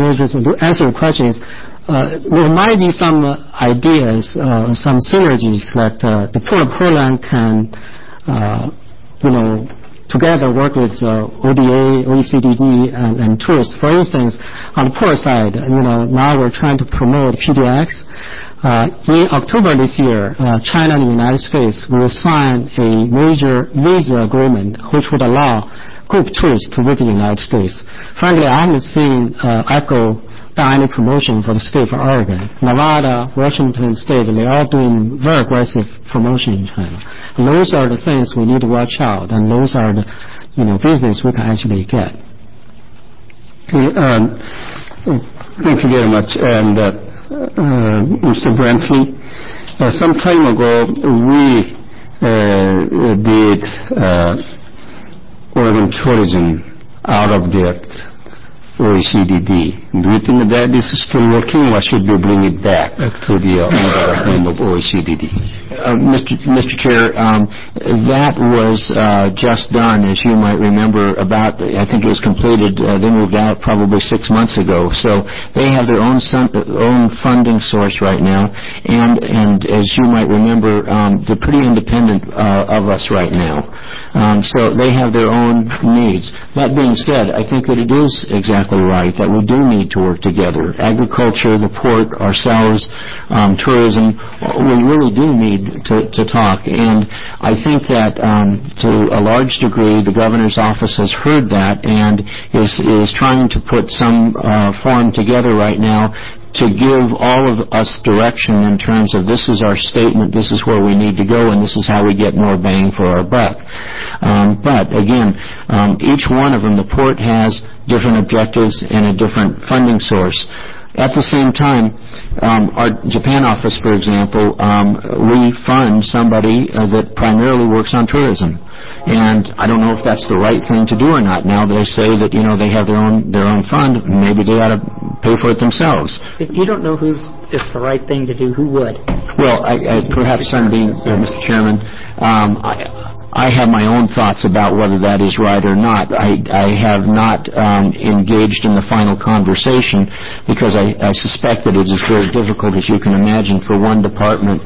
to answer your question is, uh, there might be some uh, ideas, uh, some synergies that uh, the Port of Portland can, uh, you know, together work with uh, O D A, O E C D D, and, and tourists. For instance, on the port side, you know, now we're trying to promote P D X. Uh, in October this year, uh, China and the United States will sign a major visa agreement which would allow group tourists to visit the United States. Frankly, I haven't seen uh, ECHO done any promotion for the state of Oregon. Nevada, Washington State, they're all doing very aggressive promotion in China. And those are the things we need to watch out, and those are the, you know, business we can actually get. Okay, um, thank you very much. And uh, uh, Mister Brantley, uh, some time ago we uh, did uh, Oregon tourism out of the O E C D D. Do you think that is still working, or should we bring it back to the uh, name of O E C D D? Uh, Mister Mister Chair, um, that was uh, just done, as you might remember, about, I think it was completed, uh, they moved out probably six months ago. So they have their own son, own funding source right now, and, and as you might remember, um, they're pretty independent uh, of us right now. Um, so they have their own needs. That being said, I think that it is exactly right that we do need to work together. Agriculture, the port, ourselves, um, tourism, we really do need To, to talk, and I think that um, to a large degree the governor's office has heard that and is is trying to put some uh, forum together right now to give all of us direction in terms of this is our statement, this is where we need to go, and this is how we get more bang for our buck. Um, but again, um, each one of them, the port has different objectives and a different funding source. At the same time, um, our Japan office, for example, um, we fund somebody uh, that primarily works on tourism. And I don't know if that's the right thing to do or not. Now they say that, you know, they have their own their own fund, maybe they ought to pay for it themselves. If you don't know who's it's the right thing to do, who would? Well, I, I, perhaps I'm being, uh, Mister Chairman, um, I, I have my own thoughts about whether that is right or not. I, I have not um, engaged in the final conversation because I, I suspect that it is very difficult, as you can imagine, for one department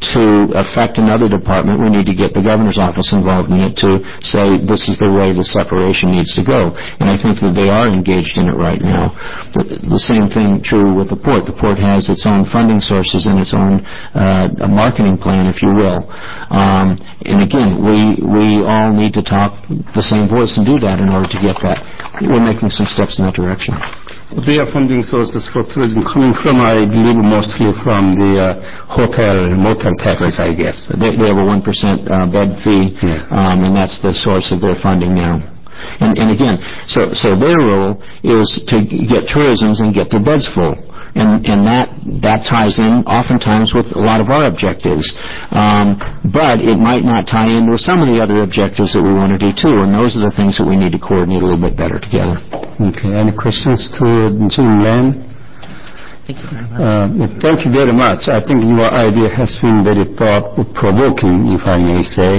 to affect another department, we need to get the governor's office involved in it to say this is the way the separation needs to go. And I think that they are engaged in it right now. The, the same thing true with the port. The port has its own funding sources and its own uh, a marketing plan, if you will. Um, and again, we we all need to talk the same voice and do that in order to get that. We're making some steps in that direction. Their funding sources for tourism coming from, I believe, mostly from the uh, hotel, motel taxes, I guess. They, they have a one percent uh, bed fee, yeah. um, and that's the source of their funding now. And, and again, so, so their role is to get tourisms and get their beds full. And, and that, that ties in oftentimes with a lot of our objectives. Um, but it might not tie in with some of the other objectives that we want to do too, and those are the things that we need to coordinate a little bit better together. Okay. Any questions to Jim Lam? Thank you very much. Uh, thank you very much. I think your idea has been very thought-provoking, if I may say.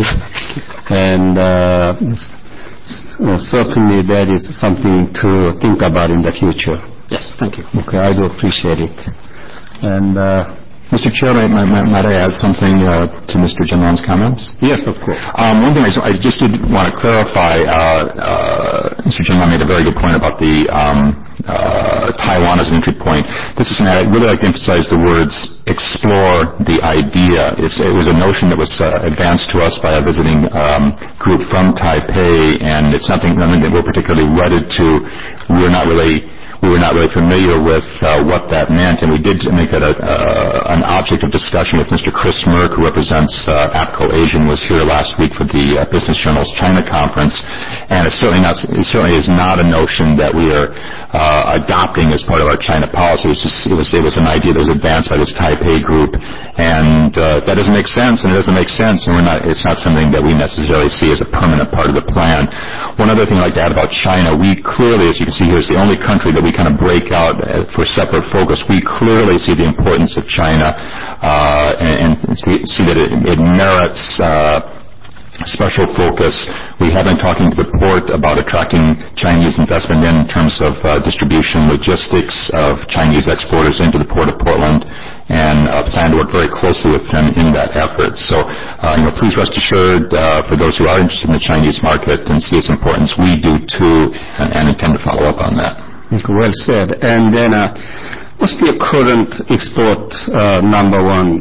And uh, certainly that is something to think about in the future. Yes, thank you. Okay, I do appreciate it. And uh, Mister Chair, might, might, might I add something uh, to Mister Jim Lam's comments? Yes, of course. Um, one thing I, I just did want to clarify, uh, uh, Mister Jim Lam made a very good point about the um, uh, Taiwan as an entry point. This is an, I'd really like to emphasize the words explore the idea. It's, it was a notion that was uh, advanced to us by a visiting um, group from Taipei, and it's something, something that we're particularly wedded to. We're not really We were not really familiar with uh, what that meant, and we did make it a, uh, an object of discussion with Mister Chris Merck, who represents uh, APCO Asian, was here last week for the uh, Business Journal's China Conference, and it's certainly not, it certainly is not a notion that we are uh, adopting as part of our China policy. It's just, it was it was an idea that was advanced by this Taipei group, and uh, that doesn't make sense, and it doesn't make sense, and we're not. It's not something that we necessarily see as a permanent part of the plan. One other thing I'd like to add about China, we clearly, as you can see here, is the only country that we kind of break out for separate focus. We clearly see the importance of China uh, and, and see that it, it merits uh, special focus. We have been talking to the port about attracting Chinese investment in terms of uh, distribution, logistics of Chinese exporters into the Port of Portland, and uh, plan to work very closely with them in that effort. So, uh, you know, please rest assured, uh, for those who are interested in the Chinese market and see its importance, we do too, and, and intend to follow up on that. Well said. And then, uh, what's the current export uh, number one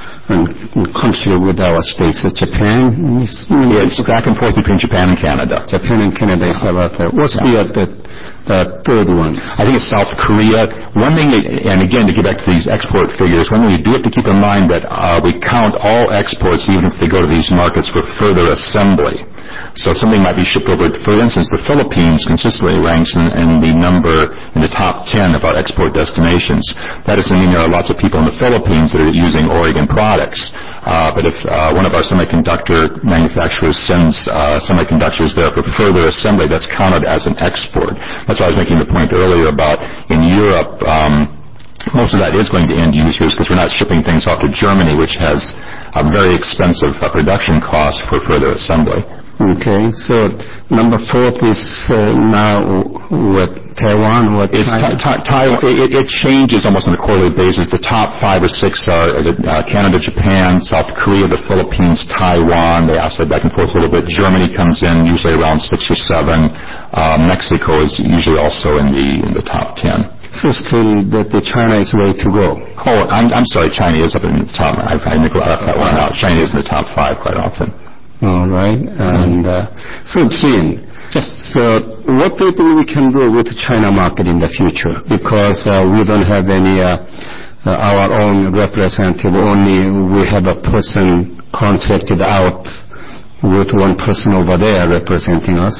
country with our states? Uh, Japan? It's, it's back and forth between Japan and Canada. Japan and Canada is about that. What's yeah. the, the uh, third one? I think it's South Korea. One thing, and again, to get back to these export figures, one thing you do have to keep in mind that uh, we count all exports, even if they go to these markets, for further assembly. So something might be shipped over, for instance, the Philippines consistently ranks in, in the number, in the top ten of our export destinations. That doesn't mean there are lots of people in the Philippines that are using Oregon products. Uh, but if uh, one of our semiconductor manufacturers sends uh, semiconductors there for further assembly, that's counted as an export. That's why I was making the point earlier about in Europe, um, most of that is going to end users because we're not shipping things off to Germany, which has a very expensive uh, production cost for further assembly. Okay, so number fourth is uh, now what, Taiwan? What it's ta- ta- Taiwan. It, it changes almost on a quarterly basis. The top five or six are uh, Canada, Japan, South Korea, the Philippines, Taiwan. They oscillate back and forth a little bit. Germany comes in usually around six or seven. Uh, Mexico is usually also in the in the top ten. So still that the China is way to go. Oh, I'm, I'm sorry, China is up in the top. I, I left that one out. China is in the top five quite often. All right. And uh, so, Jim, yes. So what do you think we can do with the China market in the future? Because uh, we don't have any uh, uh, our own representative. Only we have a person contracted out with one person over there representing us.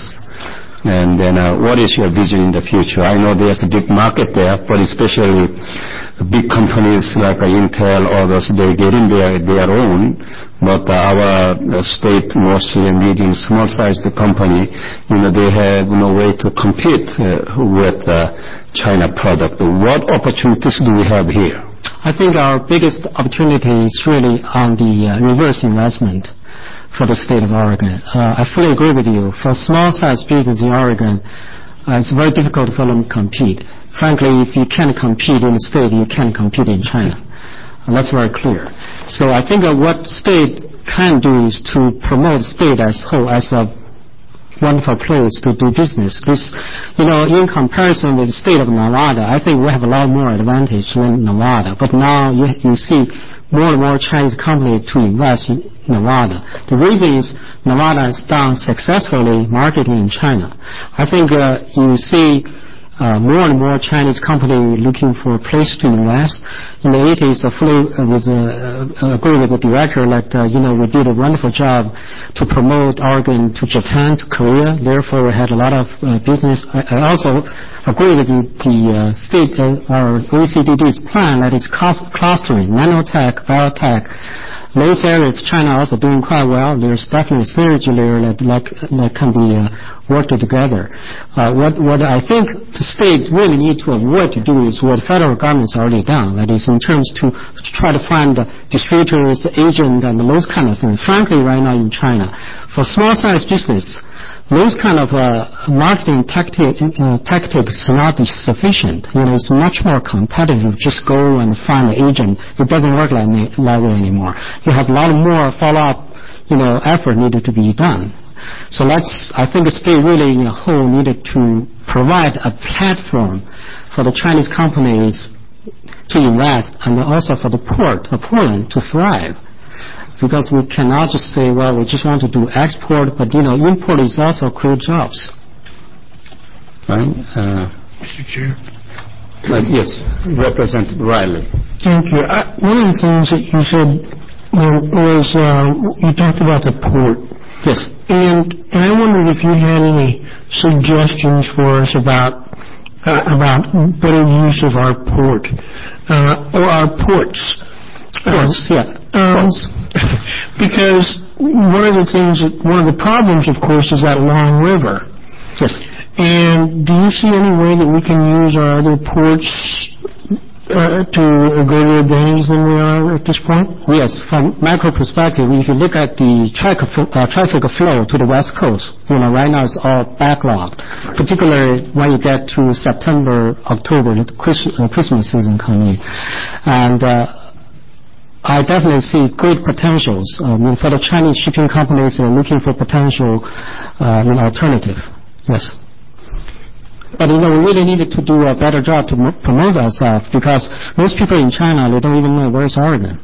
And then uh, what is your vision in the future? I know there's a big market there, but especially big companies like uh, Intel, others, they get in their, their own. But uh, our uh, state, mostly medium, small-sized company, you know, they have no way to compete uh, with uh, China product. What opportunities do we have here? I think our biggest opportunity is really on the uh, reverse investment for the state of Oregon. Uh, I fully agree with you. For small-sized business in Oregon, uh, it's very difficult for them to compete. Frankly, if you can't compete in the state, you can't compete in China. And that's very clear. So I think uh, what state can do is to promote state as whole as a wonderful place to do business. This, you know, in comparison with the state of Nevada, I think we have a lot more advantage than Nevada. But now you, you see more and more Chinese companies to invest in Nevada. The reason is Nevada has done successfully marketing in China. I think uh, you see uh, more and more Chinese companies looking for a place to invest. In the eighties, I fully uh, was, uh, uh, agree with the director that, uh, you know, we did a wonderful job to promote Oregon to Japan, to Korea. Therefore, we had a lot of uh, business. I, I also agree with the, the uh, state, uh, our O E C D D's plan that is clustering, nanotech, biotech. Those areas, China also doing quite well. There's definitely synergy there that, that, that can be uh, worked together. Uh, what, what I think the state really need to avoid to do is what federal government's already done. That is in terms to, to try to find uh, distributors, agents, and those kind of things. Frankly, right now in China, for small-sized business, those kind of uh, marketing tactic, uh, tactics is not sufficient. You know, it's much more competitive. Just go and find an agent. It doesn't work like that way anymore. You have a lot more follow-up, you know, effort needed to be done. So that's, I think the state really, in a whole, needed to provide a platform for the Chinese companies to invest, and also for the port of Portland to thrive. Because we cannot just say, well, we just want to do export, but, you know, import is also create jobs. Right. Uh, Mister Chair. Uh, yes, Representative Riley. Thank you. I, one of the things that you said was uh, you talked about the port. Yes. And, and I wondered if you had any suggestions for us about uh, about better use of our port uh, or our ports. Ports, uh, yeah. Um, because one of the things, that, one of the problems, of course, is that long river. Yes. And do you see any way that we can use our other ports uh, to a greater advantage than we are at this point? Yes. From macro perspective, if you look at the traffic, uh, traffic flow to the West Coast, you know, right now it's all backlogged, particularly when you get to September, October, the Christmas, uh, Christmas season coming in. And uh, I definitely see great potentials. I mean, for the Chinese shipping companies, they're looking for potential uh, you know, alternative. Yes. But, you know, we really needed to do a better job to m- promote ourselves because most people in China, they don't even know where's Oregon.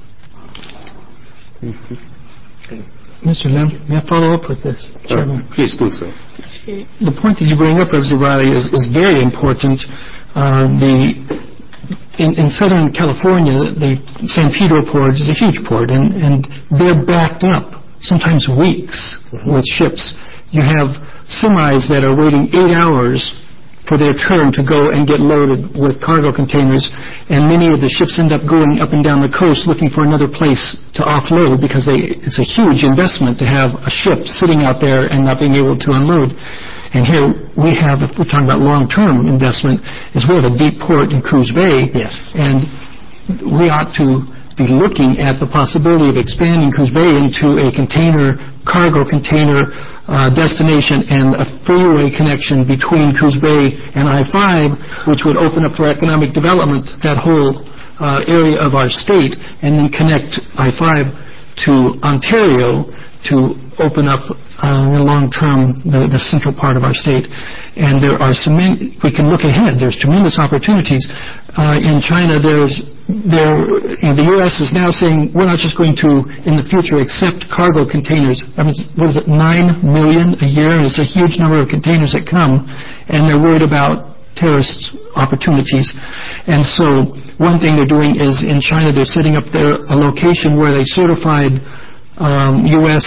Mister Lim, may I follow up with this, Chairman? Uh, please do so. The point that you bring up, Representative Riley, is, is very important. Uh, the In, in Southern California, the San Pedro port is a huge port, and, and they're backed up, sometimes weeks, mm-hmm. with ships. You have semis that are waiting eight hours for their turn to go and get loaded with cargo containers, and many of the ships end up going up and down the coast looking for another place to offload because they, it's a huge investment to have a ship sitting out there and not being able to unload. And here we have, if we're talking about long-term investment, is we have a deep port in Coos Bay. Yes. And we ought to be looking at the possibility of expanding Coos Bay into a container, cargo container uh, destination and a freeway connection between Coos Bay and I five, which would open up for economic development that whole uh, area of our state, and then connect I five to Ontario to open up uh, in the long term the, the central part of our state. And there are some, we can look ahead. There's tremendous opportunities. Uh, in China, there's there, you know, the U S is now saying we're not just going to, in the future, accept cargo containers. I mean, what is it, nine million a year? It's a huge number of containers that come, and they're worried about terrorist opportunities. And so one thing they're doing is in China, they're setting up their, a location where they certified um, U S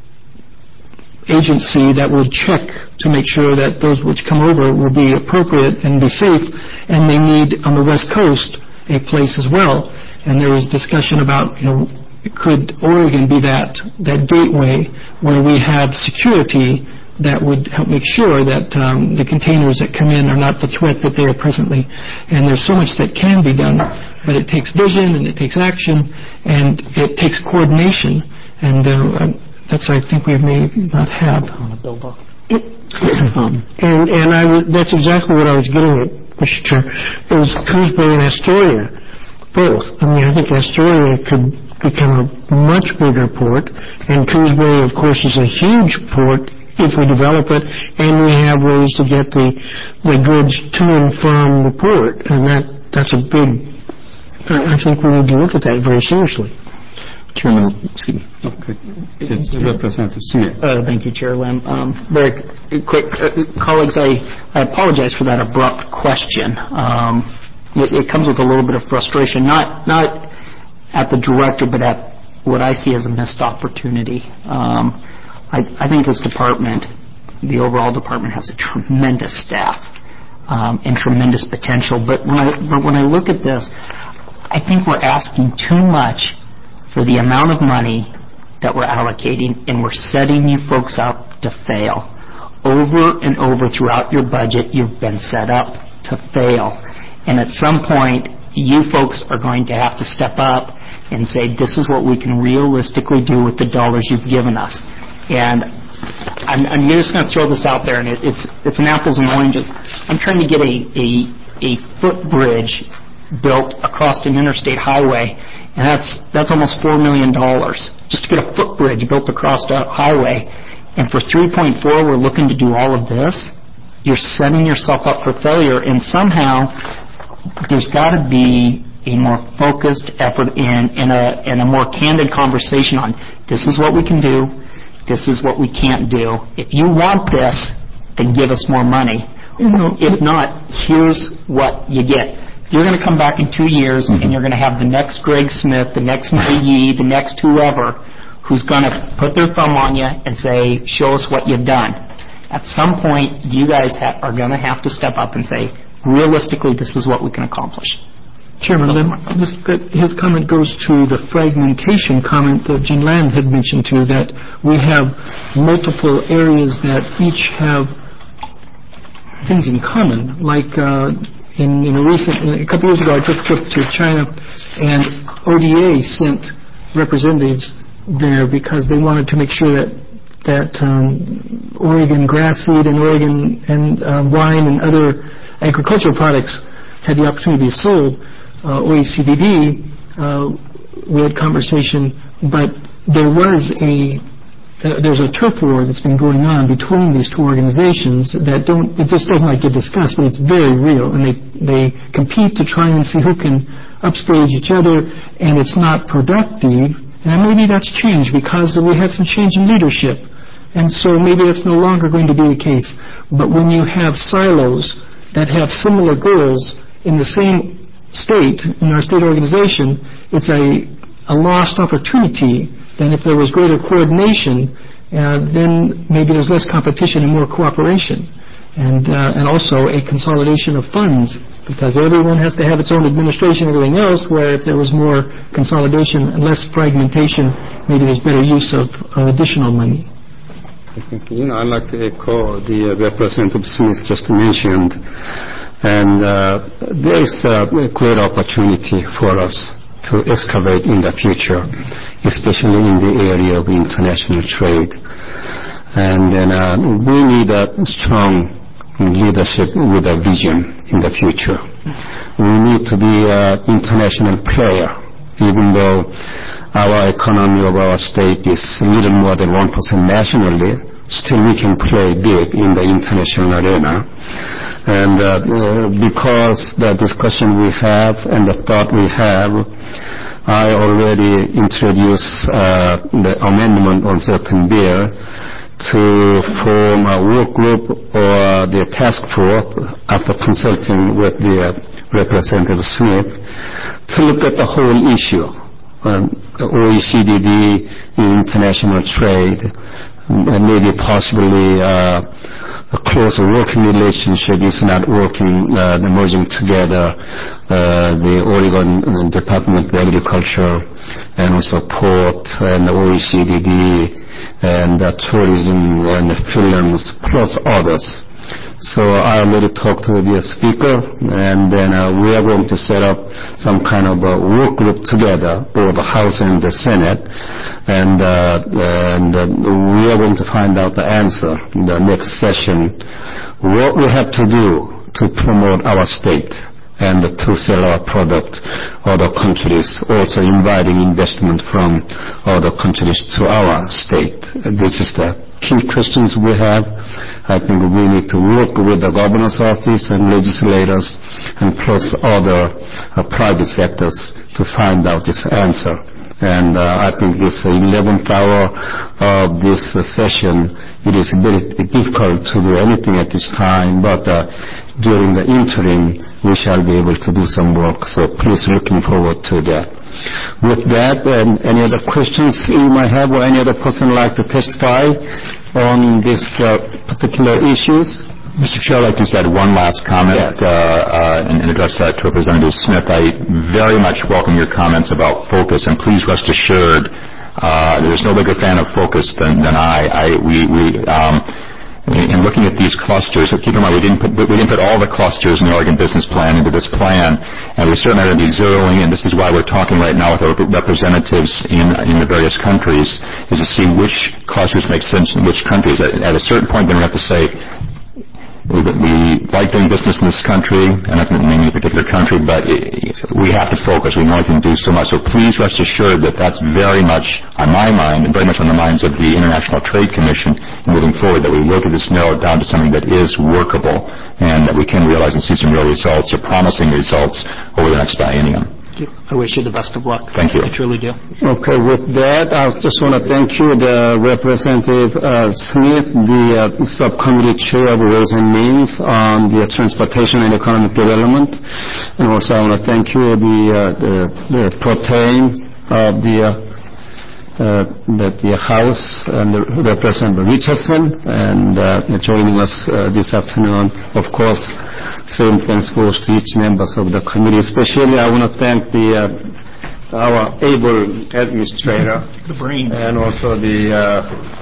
agency that will check to make sure that those which come over will be appropriate and be safe, and they need on the West Coast a place as well. And there was discussion about, you know, could Oregon be that that gateway where we have security that would help make sure that um, the containers that come in are not the threat that they are presently. And there's so much that can be done, but it takes vision and it takes action and it takes coordination. And uh, that's, I think, we may not have. um, and and I w- that's exactly what I was getting at, Mister Chair. It was Coos Bay and Astoria. both. I mean, I think Astoria could become a much bigger port, and Coos Bay, of course, is a huge port if we develop it, and we have ways to get the the goods to and from the port, and that that's a big. I think we need to look at that very seriously. Chairman, excuse me. Okay. It's Representative Smith. Uh, thank you, Chair Lim. Um, very quick, uh, colleagues, I, I apologize for that abrupt question. Um, it, it comes with a little bit of frustration, not not at the director, but at what I see as a missed opportunity. Um, I, I think this department, the overall department, has a tremendous staff um, and tremendous potential. But when I but when I look at this, I think we're asking too much for the amount of money that we're allocating, and we're setting you folks up to fail. Over and over throughout your budget, you've been set up to fail. And at some point, you folks are going to have to step up and say, this is what we can realistically do with the dollars you've given us. And I'm, I'm just going to throw this out there, and it, it's it's an apples and oranges. I'm trying to get a, a, a footbridge built across an interstate highway, and that's that's almost four million dollars just to get a footbridge built across a highway. And for three point four, we're looking to do all of this. You're setting yourself up for failure, and somehow there's got to be a more focused effort in, in, a, in a more candid conversation on this is what we can do, this is what we can't do. If you want this, then give us more money. If not, here's what you get. You're going to come back in two years, mm-hmm. and you're going to have the next Greg Smith, the next May Yee, the next whoever, who's going to put their thumb on you and say, show us what you've done. At some point, you guys ha- are going to have to step up and say, realistically, this is what we can accomplish. Chairman Lim, this, that his comment goes to the fragmentation comment that Jean Land had mentioned too, that we have multiple areas that each have things in common. Like uh, in, in a recent, a couple years ago, I took a trip to China, and O D A sent representatives there because they wanted to make sure that that um, Oregon grass seed and Oregon and uh, wine and other agricultural products had the opportunity to be sold. Uh, O E C D D, uh, we had conversation, but there was a uh, there's a turf war that's been going on between these two organizations that don't it just does not get discussed, but it's very real, and they they compete to try and see who can upstage each other, and it's not productive. And maybe that's changed because we had some change in leadership, and so maybe that's no longer going to be the case. But when you have silos that have similar goals in the same state, in our state organization, it's a, a lost opportunity. Then if there was greater coordination, uh, then maybe there's less competition and more cooperation. And, uh, and also a consolidation of funds, because everyone has to have its own administration and everything else, where if there was more consolidation and less fragmentation, maybe there's better use of, of additional money. I think, you know, I'd like to echo the uh, Representative Smith just mentioned. And uh, there is a great opportunity for us to excavate in the future, especially in the area of international trade. And then uh, we need a strong leadership with a vision in the future. We need to be an international player, even though our economy of our state is a little more than one percent nationally, still we can play big in the international arena. And uh, uh, because the discussion we have and the thought we have, I already introduced uh, the amendment on certain bill to form a work group or the task force after consulting with the uh, Representative Smith to look at the whole issue. Um, O E C D D, international trade, maybe possibly uh, a close working relationship is not working, uh, the merging together uh, the Oregon Department of Agriculture and also Port and the O E C D D and uh, tourism and films plus others. So I already talked to the speaker, and then uh, we are going to set up some kind of a work group together, both the House and the Senate, and uh, and uh, we are going to find out the answer in the next session, what we have to do to promote our state and to sell our product other countries, also inviting investment from other countries to our state. This is the key questions we have. I think we need to work with the governor's office and legislators and plus other uh, private sectors to find out this answer. And uh, I think this eleventh hour of this uh, session, it is very difficult to do anything at this time, but uh, during the interim, we shall be able to do some work. So please looking forward to that. With that, um, any other questions you might have, or any other person like to testify on these uh, particular issues? Mister Chair, I'd like to just add one last comment. Yes. uh, uh, and, and address that to Representative Smith. I very much welcome your comments about focus, and please rest assured uh, there's no bigger fan of focus than, than I. I we, we um, in looking at these clusters, keep in mind we didn't put, we didn't put all the clusters in the Oregon Business Plan into this plan, and we certainly are going to be zeroing, and this is why we're talking right now with our representatives in in the various countries, is to see which clusters make sense in which countries. At, at a certain point, then we have to say, We, we like doing business in this country, and I'm not going to name any particular country, but it, we have to focus. We know we can do so much. So please rest assured that that's very much on my mind and very much on the minds of the International Trade Commission moving forward, that we look at this narrowed down to something that is workable and that we can realize and see some real results or promising results over the next biennium. I wish you the best of luck. Thank you. I truly do. Okay, with that, I just want to thank you, the Representative uh, Smith, the uh, subcommittee chair of Ways and Means on the transportation and economic development, and also I want to thank you, the uh, the, the protein of the uh, uh, the, the House and the Representative Richardson, and uh, joining us uh, this afternoon. Of course, same thanks goes to each members of the committee. Especially, I want to thank the uh, our able administrator, the brains, and also the uh,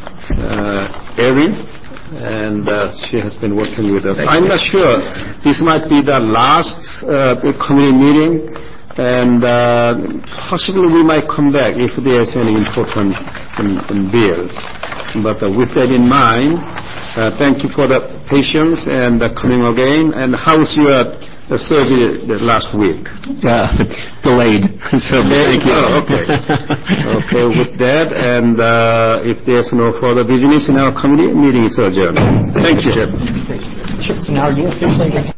uh, Erin, and uh, she has been working with us. I'm not sure. This might be the last uh, committee meeting, and uh, possibly we might come back if there's any important um, um, bills. But uh, with that in mind, uh, thank you for the patience and uh, coming again. And how's your uh, surgery the last week? Uh, delayed. So thank you. Oh, okay. Okay, with that, and uh, if there's no further business in our committee, meeting is adjourned. Thank you. So now you officially